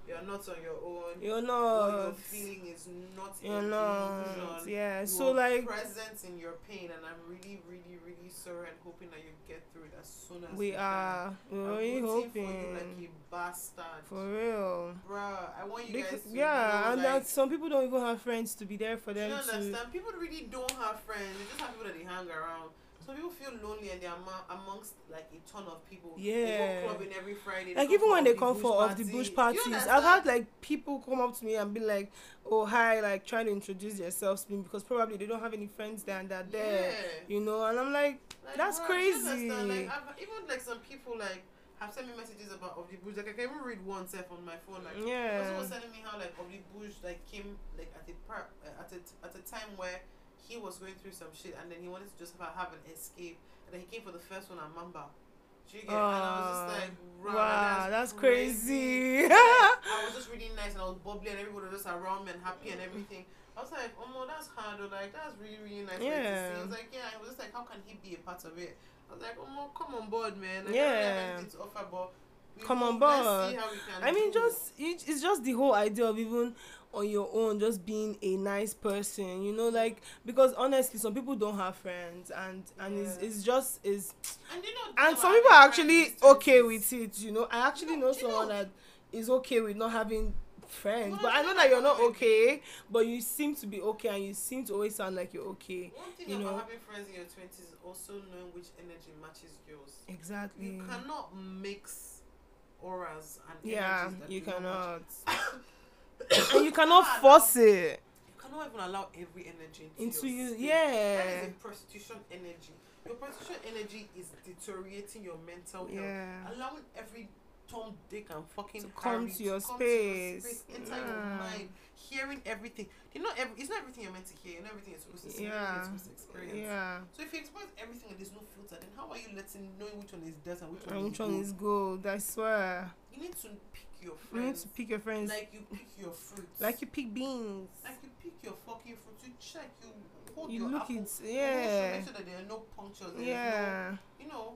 You're not on your own. You're What not. you're feeling is not You're an not. illusion. Yeah. You So are like present in your pain, and I'm really, really, really sorry and hoping that you get through it as soon as we you are. can. We're I'm really rooting for you hoping. like a bastard. For real. Bruh, I want you Because, guys to yeah, know, and like, that some people don't even have friends to be there for do you them to. understand? People really don't have friends. They just have people that they hang around. Some people feel lonely and they're among, amongst like a ton of people. Yeah. They go clubbing every Friday. Like come even for when they the come bush for of the party. bush Do you parties, I've understand? had like people come up to me and be like, "Oh hi," like trying to introduce themselves to me because probably they don't have any friends there and they're there, Yeah. you know. And I'm like, Like, that's bruh, do you crazy. understand? Like, I've, even like some people like have sent me messages about of the bush. Like I can even read one self on my phone. Like Yeah. someone was telling me how like of the bush like came like at a par- uh, at a at a time where he was going through some shit and then he wanted to just have, have an escape and then he came for the first one at Mamba. Do you get? Oh, and I was just like, wow, wow, that's, that's, crazy. Like, I was just really nice and I was bubbly and everybody was just around me and happy and everything. I was like, oh no, that's hard. Or like, that's really, really nice. for you to Yeah. see. I was like, yeah. I was just like, how can he be a part of it? I was like, oh no, come on board, man. Like, Yeah. I don't really have anything to offer, but we Come will- on let's board. see how we can I mean, do. just it, it's just the whole idea of even on your own, just being a nice person, you know, like because honestly, some people don't have friends, and and it's, Yeah. it's just is, and, you know, and some some are people are having actually friends in okay twenties. with it, you know. I actually No, know do you someone know- that is okay with not having friends, No, but I it's know not that you're not like- okay, but you seem to be okay, and you seem to always sound like you're okay. One thing you about know. having friends in your twenties is also knowing which energy matches yours. Exactly. You cannot mix auras and Yeah, energies that you do not match. cannot. And you cannot force it You cannot even allow every energy into, into your you. space. Yeah. That is a prostitution energy. Your prostitution energy is deteriorating your mental health. Yeah. Allowing every Tom, Dick, and fucking To come Harry to your come space. To your space, enter Yeah. your mind, hearing everything. You know, every, it's not everything you're meant to hear. Not everything you're supposed to see. Not everything Yeah. you're supposed to experience. Yeah. So if you experience everything and there's no filter, then how are you letting knowing which one is dirt and which one And is which one gold? is gold? I swear. You need to pick your You need friends to pick your friends like you pick your fruits. like you pick beans. Like you pick your fucking fruit, you check, you hold You your look apple, it, you hold yeah. Make sure that there are no punctures. There Yeah. is no, you know,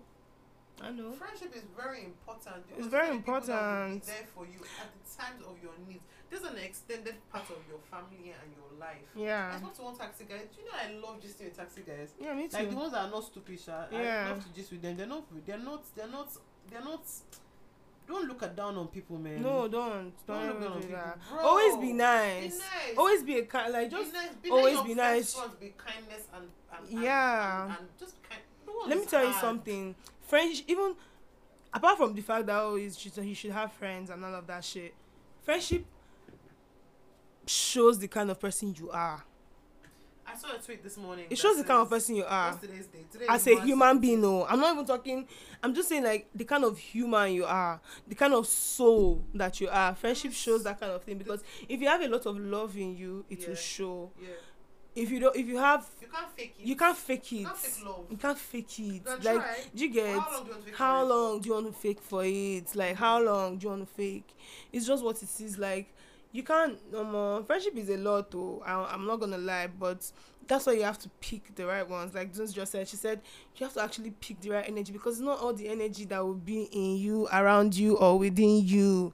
I know. friendship is very important. It's because very many people that will important. Be there for you at the times of your needs. There's an extended part of your family and your life. I Yeah. spoke to one taxi guy. Do you know I love gisting with taxi guys? Yeah, me Like the too. ones that are not stupid, sha. Yeah. I love to gist with them. They're not. They're not. They're not. They're not. Don't look at down on people, man. No, don't. Don't Don't look ever down on do people. that. Bro, Always be Be nice. nice. Always be a kind, like Be just nice. Be always nice. be Your nice. first ones be kindness and, and, and Yeah. and, and just kind. No one let me is tell you hard. something. Friends, even apart from the fact that oh, you should, you should have friends and all of that shit, friendship shows the kind of person you are. I saw a tweet this morning. It that shows the kind of says- person you are. What's today's date? Today As is a March human seventeenth. being, no, I'm not even talking. I'm just saying like the kind of human you are, the kind of soul that you are. Friendship shows that kind of thing because if you have a lot of love in you, it Yeah. will show. Yeah. If you don't, if you have, You can't fake it. you can't fake it. You can't fake love. You can't fake it. Then Like, try. do you get? How long do you want to fake How for it? long do you want to fake for it? Like, how long do you want to fake? It's just what it is. Like, you can't. No more. Friendship is a lot, though. I, I'm not gonna lie, but that's why you have to pick the right ones. Like Jones just said, she said you have to actually pick the right energy because it's not all the energy that will be in you, around you, or within you.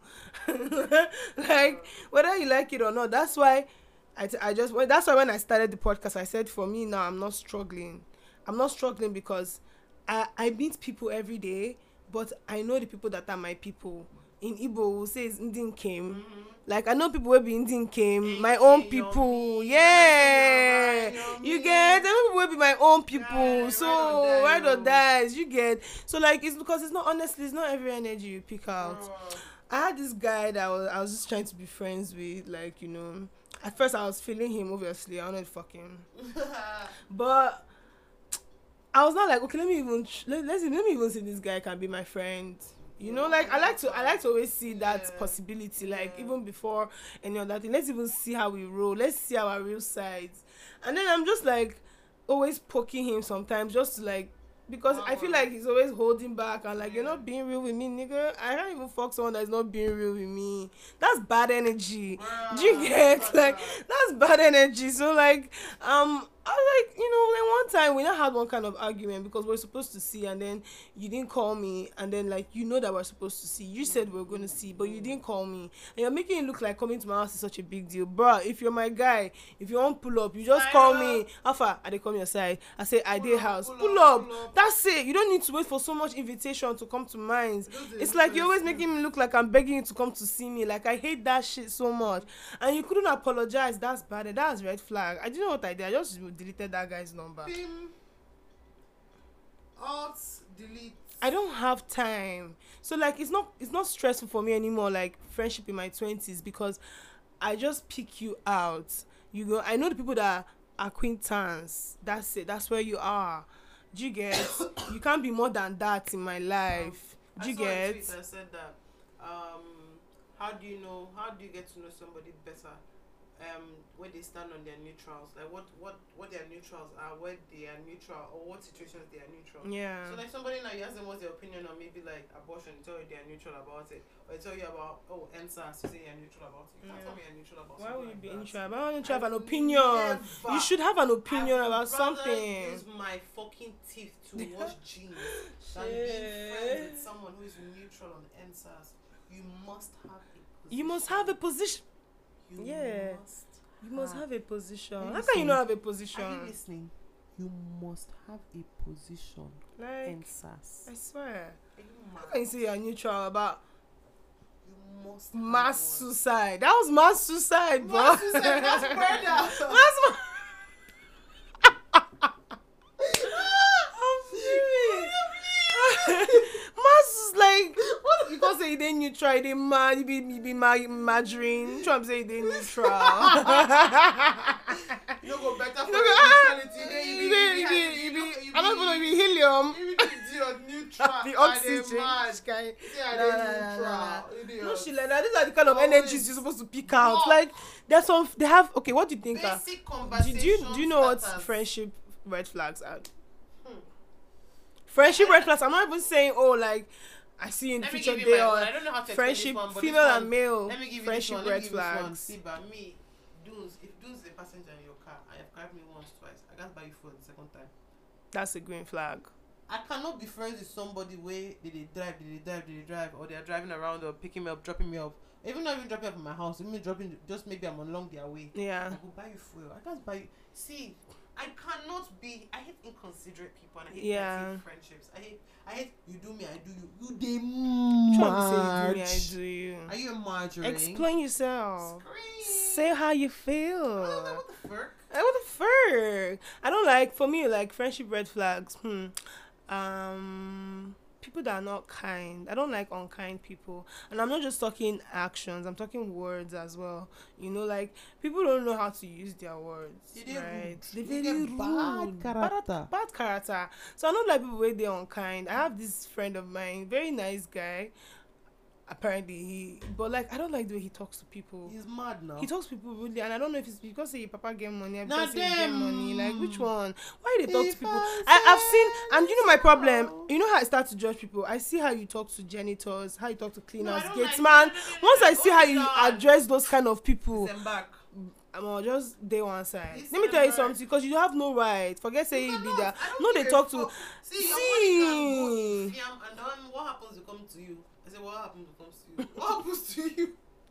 Like, whether you like it or not. That's why. I, t- I just well, that's why when I started the podcast I said for me now I'm not struggling I'm not struggling because I, I meet people every day but I know the people that are my people. In Igbo we say it's Indian came Mm-hmm. like I know people will be Indian came Eh, my eh, own you're people me. yeah You're right, you you're get me. I know people will be my own people Yeah, so ride or die, ride or yo. dies you get so like it's because it's not honestly it's not every energy you pick out. Bro. I had this guy that I was, I was just trying to be friends with, like, you know. At first, I was feeling him, obviously. I wanted to fuck him. But I was not like, okay, let me even, tr- let, let's, let me even see this guy can be my friend. You know, like, I like to, I like to always see that Yeah. possibility, like, Yeah. even before any other thing. Let's even see how we roll. Let's see our real sides. And then I'm just, like, always poking him sometimes just to, like, because I feel like he's always holding back and like, you're not being real with me, nigga. I can't even fuck someone that's not being real with me. That's bad energy. Do you get? Like, that's bad energy. So like, um, I was like, you know, like one time we not had one kind of argument because we are supposed to see, and then you didn't call me, and then like you know that we're supposed to see. You said we are going to see, but you didn't call me, and you're making it look like coming to my house is such a big deal, bro. If you're my guy, if you want pull up, you just I call know. me. Alpha, I they come your side. I say I Pull did up, house. pull Pull, up, up. pull up. That's it. You don't need to wait for so much invitation to come to mine. Those It's are like you're always interesting. making me look like I'm begging you to come to see me. Like I hate that shit so much. And you couldn't apologize. That's bad. That's red flag. I didn't know what I did. I just deleted that guy's number. Bim. Alt delete. I don't have time. So like it's not it's not stressful for me anymore, like friendship in my twenties, because I just pick you out. You go I know the people that are acquaintance. That's it. That's where you are. Do you get? You can't be more than that in my life. Do I you saw a get? tweet that said that. Um, how do you know? How do you get to know somebody better? Um, where they stand on their neutrals, like what what what their neutrals are, where they are neutral, or what situations they are neutral. Yeah. So like somebody now, you ask them what's their opinion on maybe like abortion, you tell you they are neutral about it, or they tell you about oh N S A S, you say you're neutral about it. You can't Yeah. tell me you're neutral about Why something would you like be that. neutral? Why don't you have I an would opinion? never- You should have an I opinion would about rather something. use my fucking teeth to wash jeans than being friends with someone who is neutral on N S A S. You must have a position. You must have a position. You Yeah. must You must have- have a position. Are you How can you not have a Are you position? listening? You must have a position. Like, N S A S. I swear. Are you How mad? can you say you're neutral about You must have mass one. suicide? That was mass suicide, bro. Mass suicide, mass murder. Mass mu- I'm fuming. Mass is like, what you can't say you didn't neutral, you didn't mad, you be you be ma- margarine. Try to say you didn't neutral. You don't go better for You your know, neutrality. Then you you be, be, you be, you look- be, I don't even know, you be helium. You be idiot neutral. The and oxygen. they mad. Guy. Say I Nah, dey nah, nah, nah, neutral. nah. Idiot. No shit like that. These are the kind of Always. energies you're supposed to pick out. Fuck. Like there's some they have. Okay, what do you think? Are, Basic do, conversation. do you do you know what starters. friendship red flags are? Hmm. Friendship red flags. I'm not even saying oh like I see you in the Let me future give you day my on own. I don't know how to explain friendship, this one, but female this and one- male Let me give you friendship this one. red Let me give you this one. flags. See, but me, dudes, if dudes a passenger in your car, I have grabbed me once, twice. I can't buy you food the second time. That's a green flag. I cannot be friends with somebody where they, they drive, they, they drive, they, they drive, or they are driving around or picking me up, dropping me off. Even not even dropping up at my house, even dropping, just maybe I'm along their way. I Yeah. go buy you fuel. I can't buy you. See, I cannot be. I hate inconsiderate people and I hate Yeah. petty friendships. I hate. I hate you do me, I do you. You they Trying to say you do me, I march. do you. Are you a margarine? Explain yourself. Scream. Say how you feel. Oh, like, what the fuck? Eh, what the fuck? I don't like, for me, like friendship red flags. Hmm. Um, people that are not kind. I don't like unkind people, and I'm not just talking actions. I'm talking words as well. You know, like people don't know how to use their words. They dey right? rude. They They very get bad rude. character. Bad, bad character. So I don't like people where they're unkind. I have this friend of mine, very nice guy. Apparently he, but like I don't like the way he talks to people. He's mad now. He talks to people rudely, and I don't know if it's because say papa get money, or Nah, because say he get them. money. Like which one? Why they talk If to people? I I, I've seen, say and you know my problem. so. You know how I start to judge people. I see how you talk to janitors, how you talk to cleaners, don't like- gates no, man. no, no, no, Once no, I see no, how no, you no. address those kind of people, Send back. I'm gonna just day one side. Listen, Let me tell you right. something, because you have no right. Forget say you be cannot. there. I don't No, give they a talk to. fuck. See, your See. money can go in fiam, and then what happens to come to you? I say, what happens to come to you? What happens to you?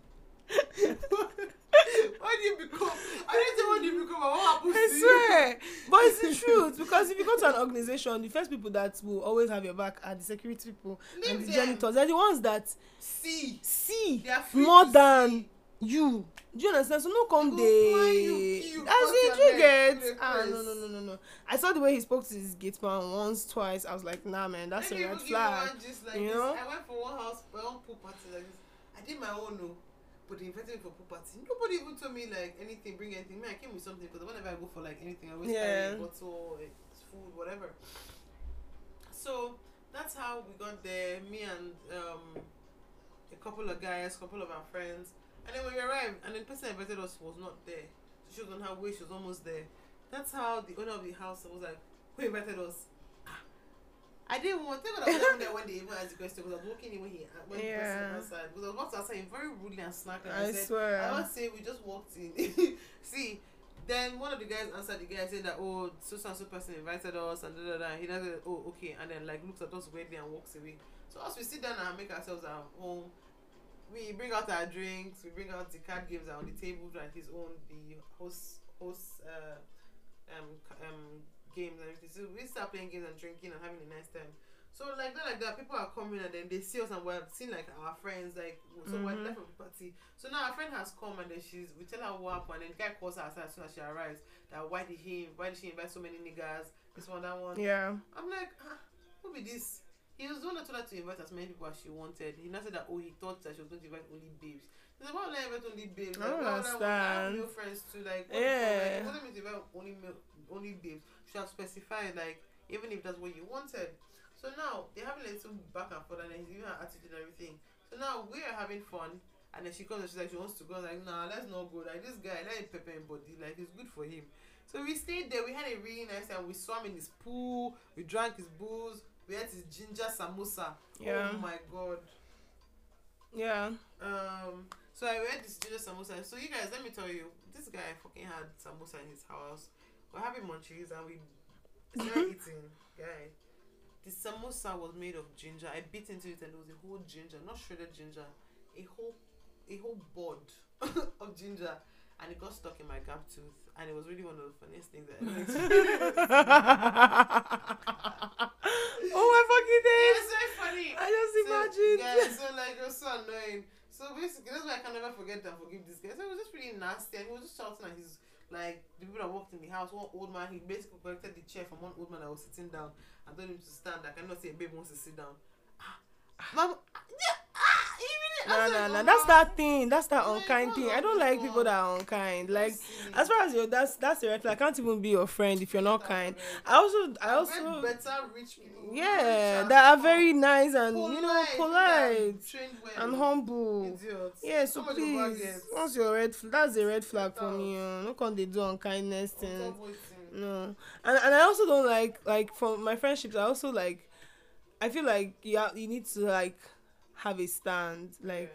Why do you become? I didn't say what do you become. and What happens I to swear, but it's the truth, because if you go to an organization, the first people that will always have your back are the security people Leave and the them. janitors. They're the ones that you? See, see they are free more to than see. you. Do you understand? So no come They go fly they you, kill you, as cut in your you neck, get do the ah press. no no no no no. I saw the way he spoke to his gate man once, twice. I was like, nah man, that's Let a me red even give flag. one gist like you this. know? I went for one house, for one pool party like this. I did my own, no, but they invited me for pool party. Nobody even told me like anything, bring anything. Me, I came with something because whenever I go for like anything, I always Yeah. carry a bottle, like, food, whatever. So that's how we got there. Me and um, a couple of guys, couple of our friends, and then when we arrived, and the person that invited us was not there. So she was on her way. She was almost there. That's how the owner of the house was like, "Who invited us?" I didn't want to think I was down there when they even asked the question because I was walking in when he when the Yeah. person outside. Because I was about to say him very rudely and snapping. I I said, swear. I must say we just walked in. See, Then one of the guys answered the guy saying that, oh, so and so person invited us and da da da. He does it, oh, okay, and then like looks at us weirdly and walks away. So as we sit down and make ourselves at home, we bring out our drinks, we bring out the card games on the table, like his own, the host host uh, um um games and everything. So we start playing games and drinking and having a nice time. So like that, like that, people are coming and then they see us and we're seeing like our friends, like so Mhm. we're left from the party. So now our friend has come and then she's we tell her what happened and then the guy calls her aside as soon as she arrives that why did he why did she invite so many niggas? This one, that one. Yeah. I'm like, ah, who be this? He was the one that told her to invite as many people as she wanted. He now said that oh he thought that she was going to invite only babes. He said, why would I invite only babes? I don't why would I want- I have understand. male friends too. Like what Yeah. the fuck? Like, what do you mean to invite only male, only babes? Should have specified like even if that's what you wanted. So now they're having a little back and forth and then he's giving her attitude and everything. So now we are having fun and then she comes and she's like she wants to go. I was like, nah, let's not go. Like this guy, let him pepper him body. Like it's good for him. So we stayed there, we had a really nice time. We swam in his pool, we drank his booze, we had his ginger samosa. Yeah. Oh my god. Yeah. Um so I had this ginger samosa. So you guys, let me tell you, this guy fucking had samosa in his house. We're having munchies and we started eating. Guy. The samosa was made of ginger. I bit into it and it was a whole ginger, not shredded ginger, a whole, a whole board of ginger, and it got stuck in my gap tooth, and it was really one of the funniest things that I ever experienced. Oh my fucking days! It's very funny. I just So, imagined. yeah, so like it was so annoying. So basically, that's why I can never forget and forgive this guy. So it was just really nasty, and he was just shouting at his like the people that walked in the house. One old man, he basically collected the chair from one old man that was sitting down. I told him to stand. I cannot say a babe wants to sit down. Ah, mom, yeah, ah, he really. I No, was no, like, no. oh, That's mom. that thing. That's that Like, unkind what's thing. I up don't with like you? people that are unkind. Like, Silly. as far as you, that's that's a red flag. I can't even be your friend if you're not That's kind. correct. I also, I I've also, read better rich people. yeah, rich that are as very fuck. nice and you know Polite, polite trained well. and humble. Idiots. Yeah, so Some of the please, baggers. once you're red, fl- that's a red flag Get for out. me. Uh, no, can they do unkindness On things? top waiting. No, and and I also don't like like from my friendships. I also like, I feel like yeah, you need to like have a stand. Like,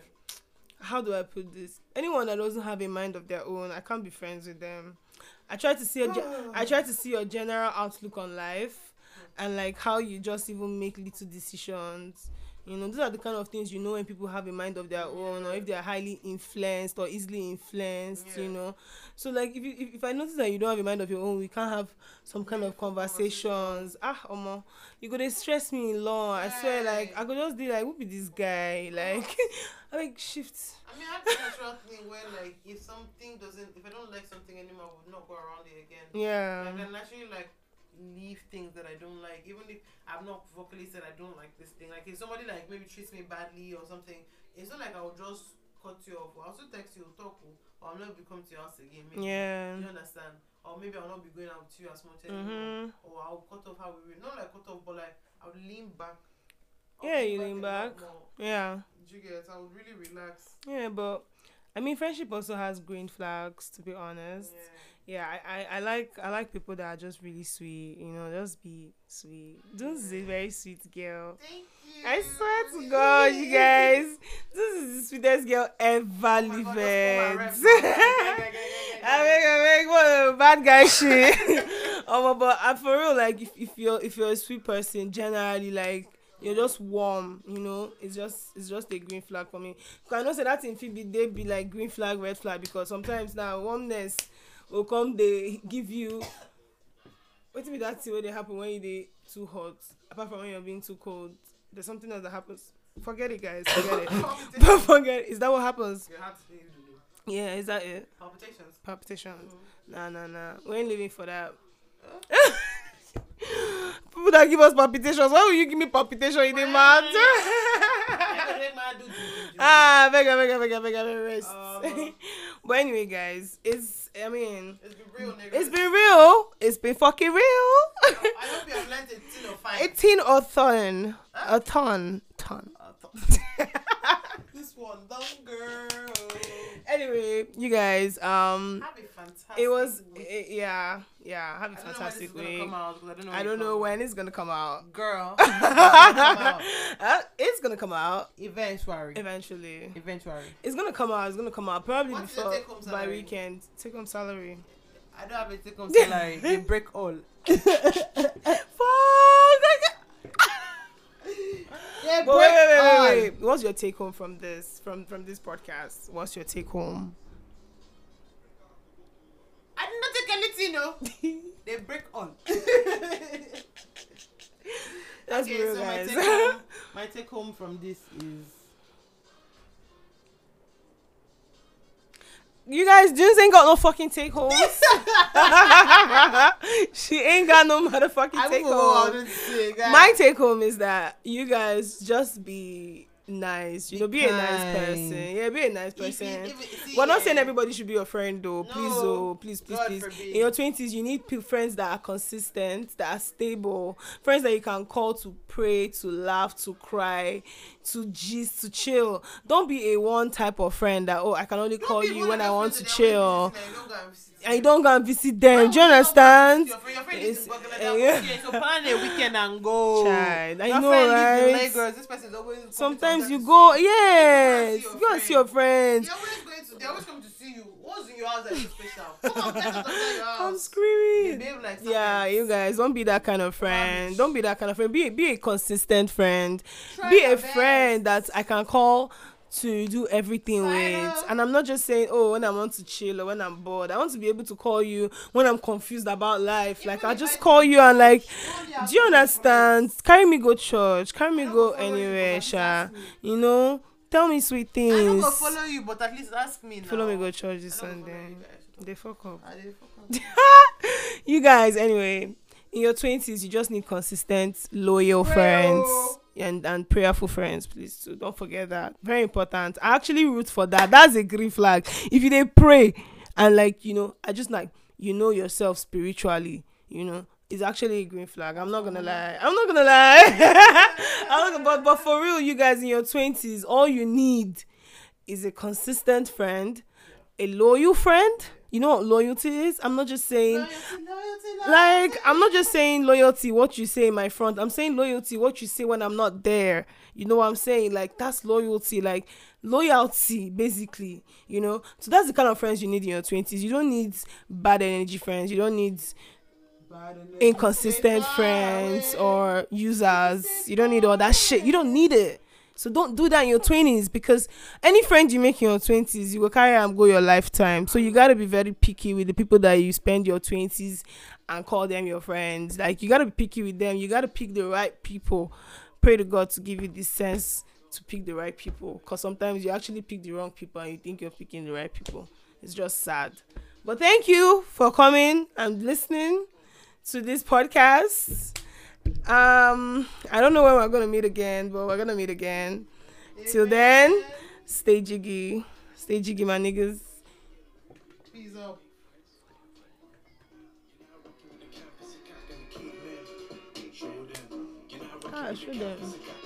how do I put this? Anyone that doesn't have a mind of their own, I can't be friends with them. I try to see a ge- I try to see your general outlook on life, and like how you just even make little decisions. You know, those are the kind of things you know when people have a mind of their own, or if they are highly influenced or easily influenced. Yeah. You know, so like if you if, if I notice that you don't have a mind of your own, we can't have some kind of conversations. Ah, Omo, you go to stress me in law. I swear, like I could just be like, who be this guy? Like, I like shift. I mean, I have a natural thing where, like, if something doesn't, if I don't like something anymore, I would not go around it again. Yeah. Like, I naturally, like, leave things that I don't like, even if I've not vocally said I don't like this thing. Like, if somebody, like, maybe treats me badly or something, it's not like I'll just cut you off. I'll still text you, talk, or I'll not be coming to your house again. Maybe. Yeah. You understand? Or maybe I'll not be going out with you as much anymore. Mhm. Or I'll cut off how we were. Not like cut off, but like, I'll lean back. I'll Yeah, you lean a lot back. more. Yeah. Do you get? I would really relax. Yeah, but I mean, friendship also has green flags. To be honest. Yeah. Yeah, I, I, I like I like people that are just really sweet, you know, just be sweet. This is a very sweet girl. Thank you. I swear to God, you guys, this is the sweetest girl ever Oh my God, lived. just pull my ref now. I make I make what a bad guy shit. um, but uh, for real, like if, if you're if you're a sweet person, generally like you're just warm, you know, it's just it's just a green flag for me. Cause I know say that in Phoebe they be like green flag, red flag because sometimes now warmness will come they give you what be that thing where they happen when you they too hot apart from when you're being too cold. There's something else that happens. Forget it, guys. Forget it. But forget it. Is that what happens? Your heart is beating. Yeah, is that it? Palpitations. Palpitations. Mhm. Nah, nah, nah. We ain't living for that. People that give us palpitations. Why will you give me palpitation in the mouth? Ah, beg, beg, beg, beg, beg, beg, rest. Uh-huh. But anyway, guys, it's. I mean, It's been real, nigga. it's been real. It's been fucking real. I hope you have learned a tin of fine. Eighteen or ton, a ton, ton. This one, dumb girl. Anyway, you guys, um, Have a fantastic it was, week. it, yeah, yeah. Have a I don't know when this fantastic is gonna week. come out, 'cause I don't know. I don't know when it's gonna come out. Girl. It's gonna come out. Uh, it's gonna come out Eventually. eventually. Eventually. It's gonna come out. It's gonna come out probably What is your before take-home by salary? weekend. Take home salary. I don't have a take home salary. They break all. Yeah, but wait, wait, wait, wait, wait. What's your take home from this from from this podcast? What's your take home? I did not take anything, no. They break all. That's okay, real, so guys. my take, home, my take home from this is you guys, Junes ain't got no fucking take homes. She ain't got no motherfucking take home. My take home is that you guys just be nice. You know, be a nice person. Yeah, be a nice person. If, if, see, We're not yeah. saying everybody should be your friend, though. No, please, oh, please, please, God please. Forbid. In your twenties, you need p- friends that are consistent, that are stable, friends that you can call to pray, to laugh, to cry, to gist, to chill. Don't be a one type of friend that, oh, I can only don't call you when I want to chill. And you don't go and visit them. No, do you understand? Your friend, your friend is uh, yeah. So plan a weekend and go. Child, I your know, friend right? lives in Lagos. This person is always sometimes you go, yes, you go and see your friends. They're always going to. They always come to see you. What's in your house that is special? Come on, catch us outside your house. I'm screaming. They behave like yeah, you guys don't be that kind of friend. Don't be that kind of friend. Be be a consistent friend. Try be a best. friend that I can call to do everything Final. with. And I'm not just saying, oh, when I want to chill or when I'm bored. I want to be able to call you when I'm confused about life. Even like I'll just I call you and like, do you understand? Carry me go church. Carry me go anywhere, you, Sha. You know, tell me sweet things. I don't go follow you, but at least ask me now. Follow me go church this Sunday. They fuck up. I they fuck up. You guys, anyway, in your twenties, you just need consistent, loyal Bro. friends. And, and prayerful friends, please too. Don't forget that. Very important. I actually root for that. That's a green flag. If you they pray and like, you know, I just like, you know yourself spiritually, you know, it's actually a green flag. I'm not gonna lie. I'm not gonna lie. I'm not gonna, but, but for real, you guys in your twenties, all you need is a consistent friend, a loyal friend. You know what loyalty is? I'm not just saying loyalty, loyalty, loyalty. Like I'm not just saying loyalty what you say in my front. I'm saying loyalty what you say when I'm not there. You know what I'm saying? Like that's loyalty, like loyalty basically, you know. So that's the kind of friends you need in your twenties. You don't need bad energy friends. You don't need inconsistent friends or users. You don't need all that shit. You don't need it. So don't do that in your twenties because any friend you make in your twenties, you will carry and go your lifetime. So you got to be very picky with the people that you spend your twenties and call them your friends. Like you got to be picky with them. You got to pick the right people. Pray to God to give you this sense to pick the right people. Because sometimes you actually pick the wrong people and you think you're picking the right people. It's just sad. But thank you for coming and listening to this podcast. Um, I don't know when we're gonna meet again, but we're gonna meet again. Amen. Till then, stay jiggy, stay jiggy, my niggas. Peace out. Ah, show them.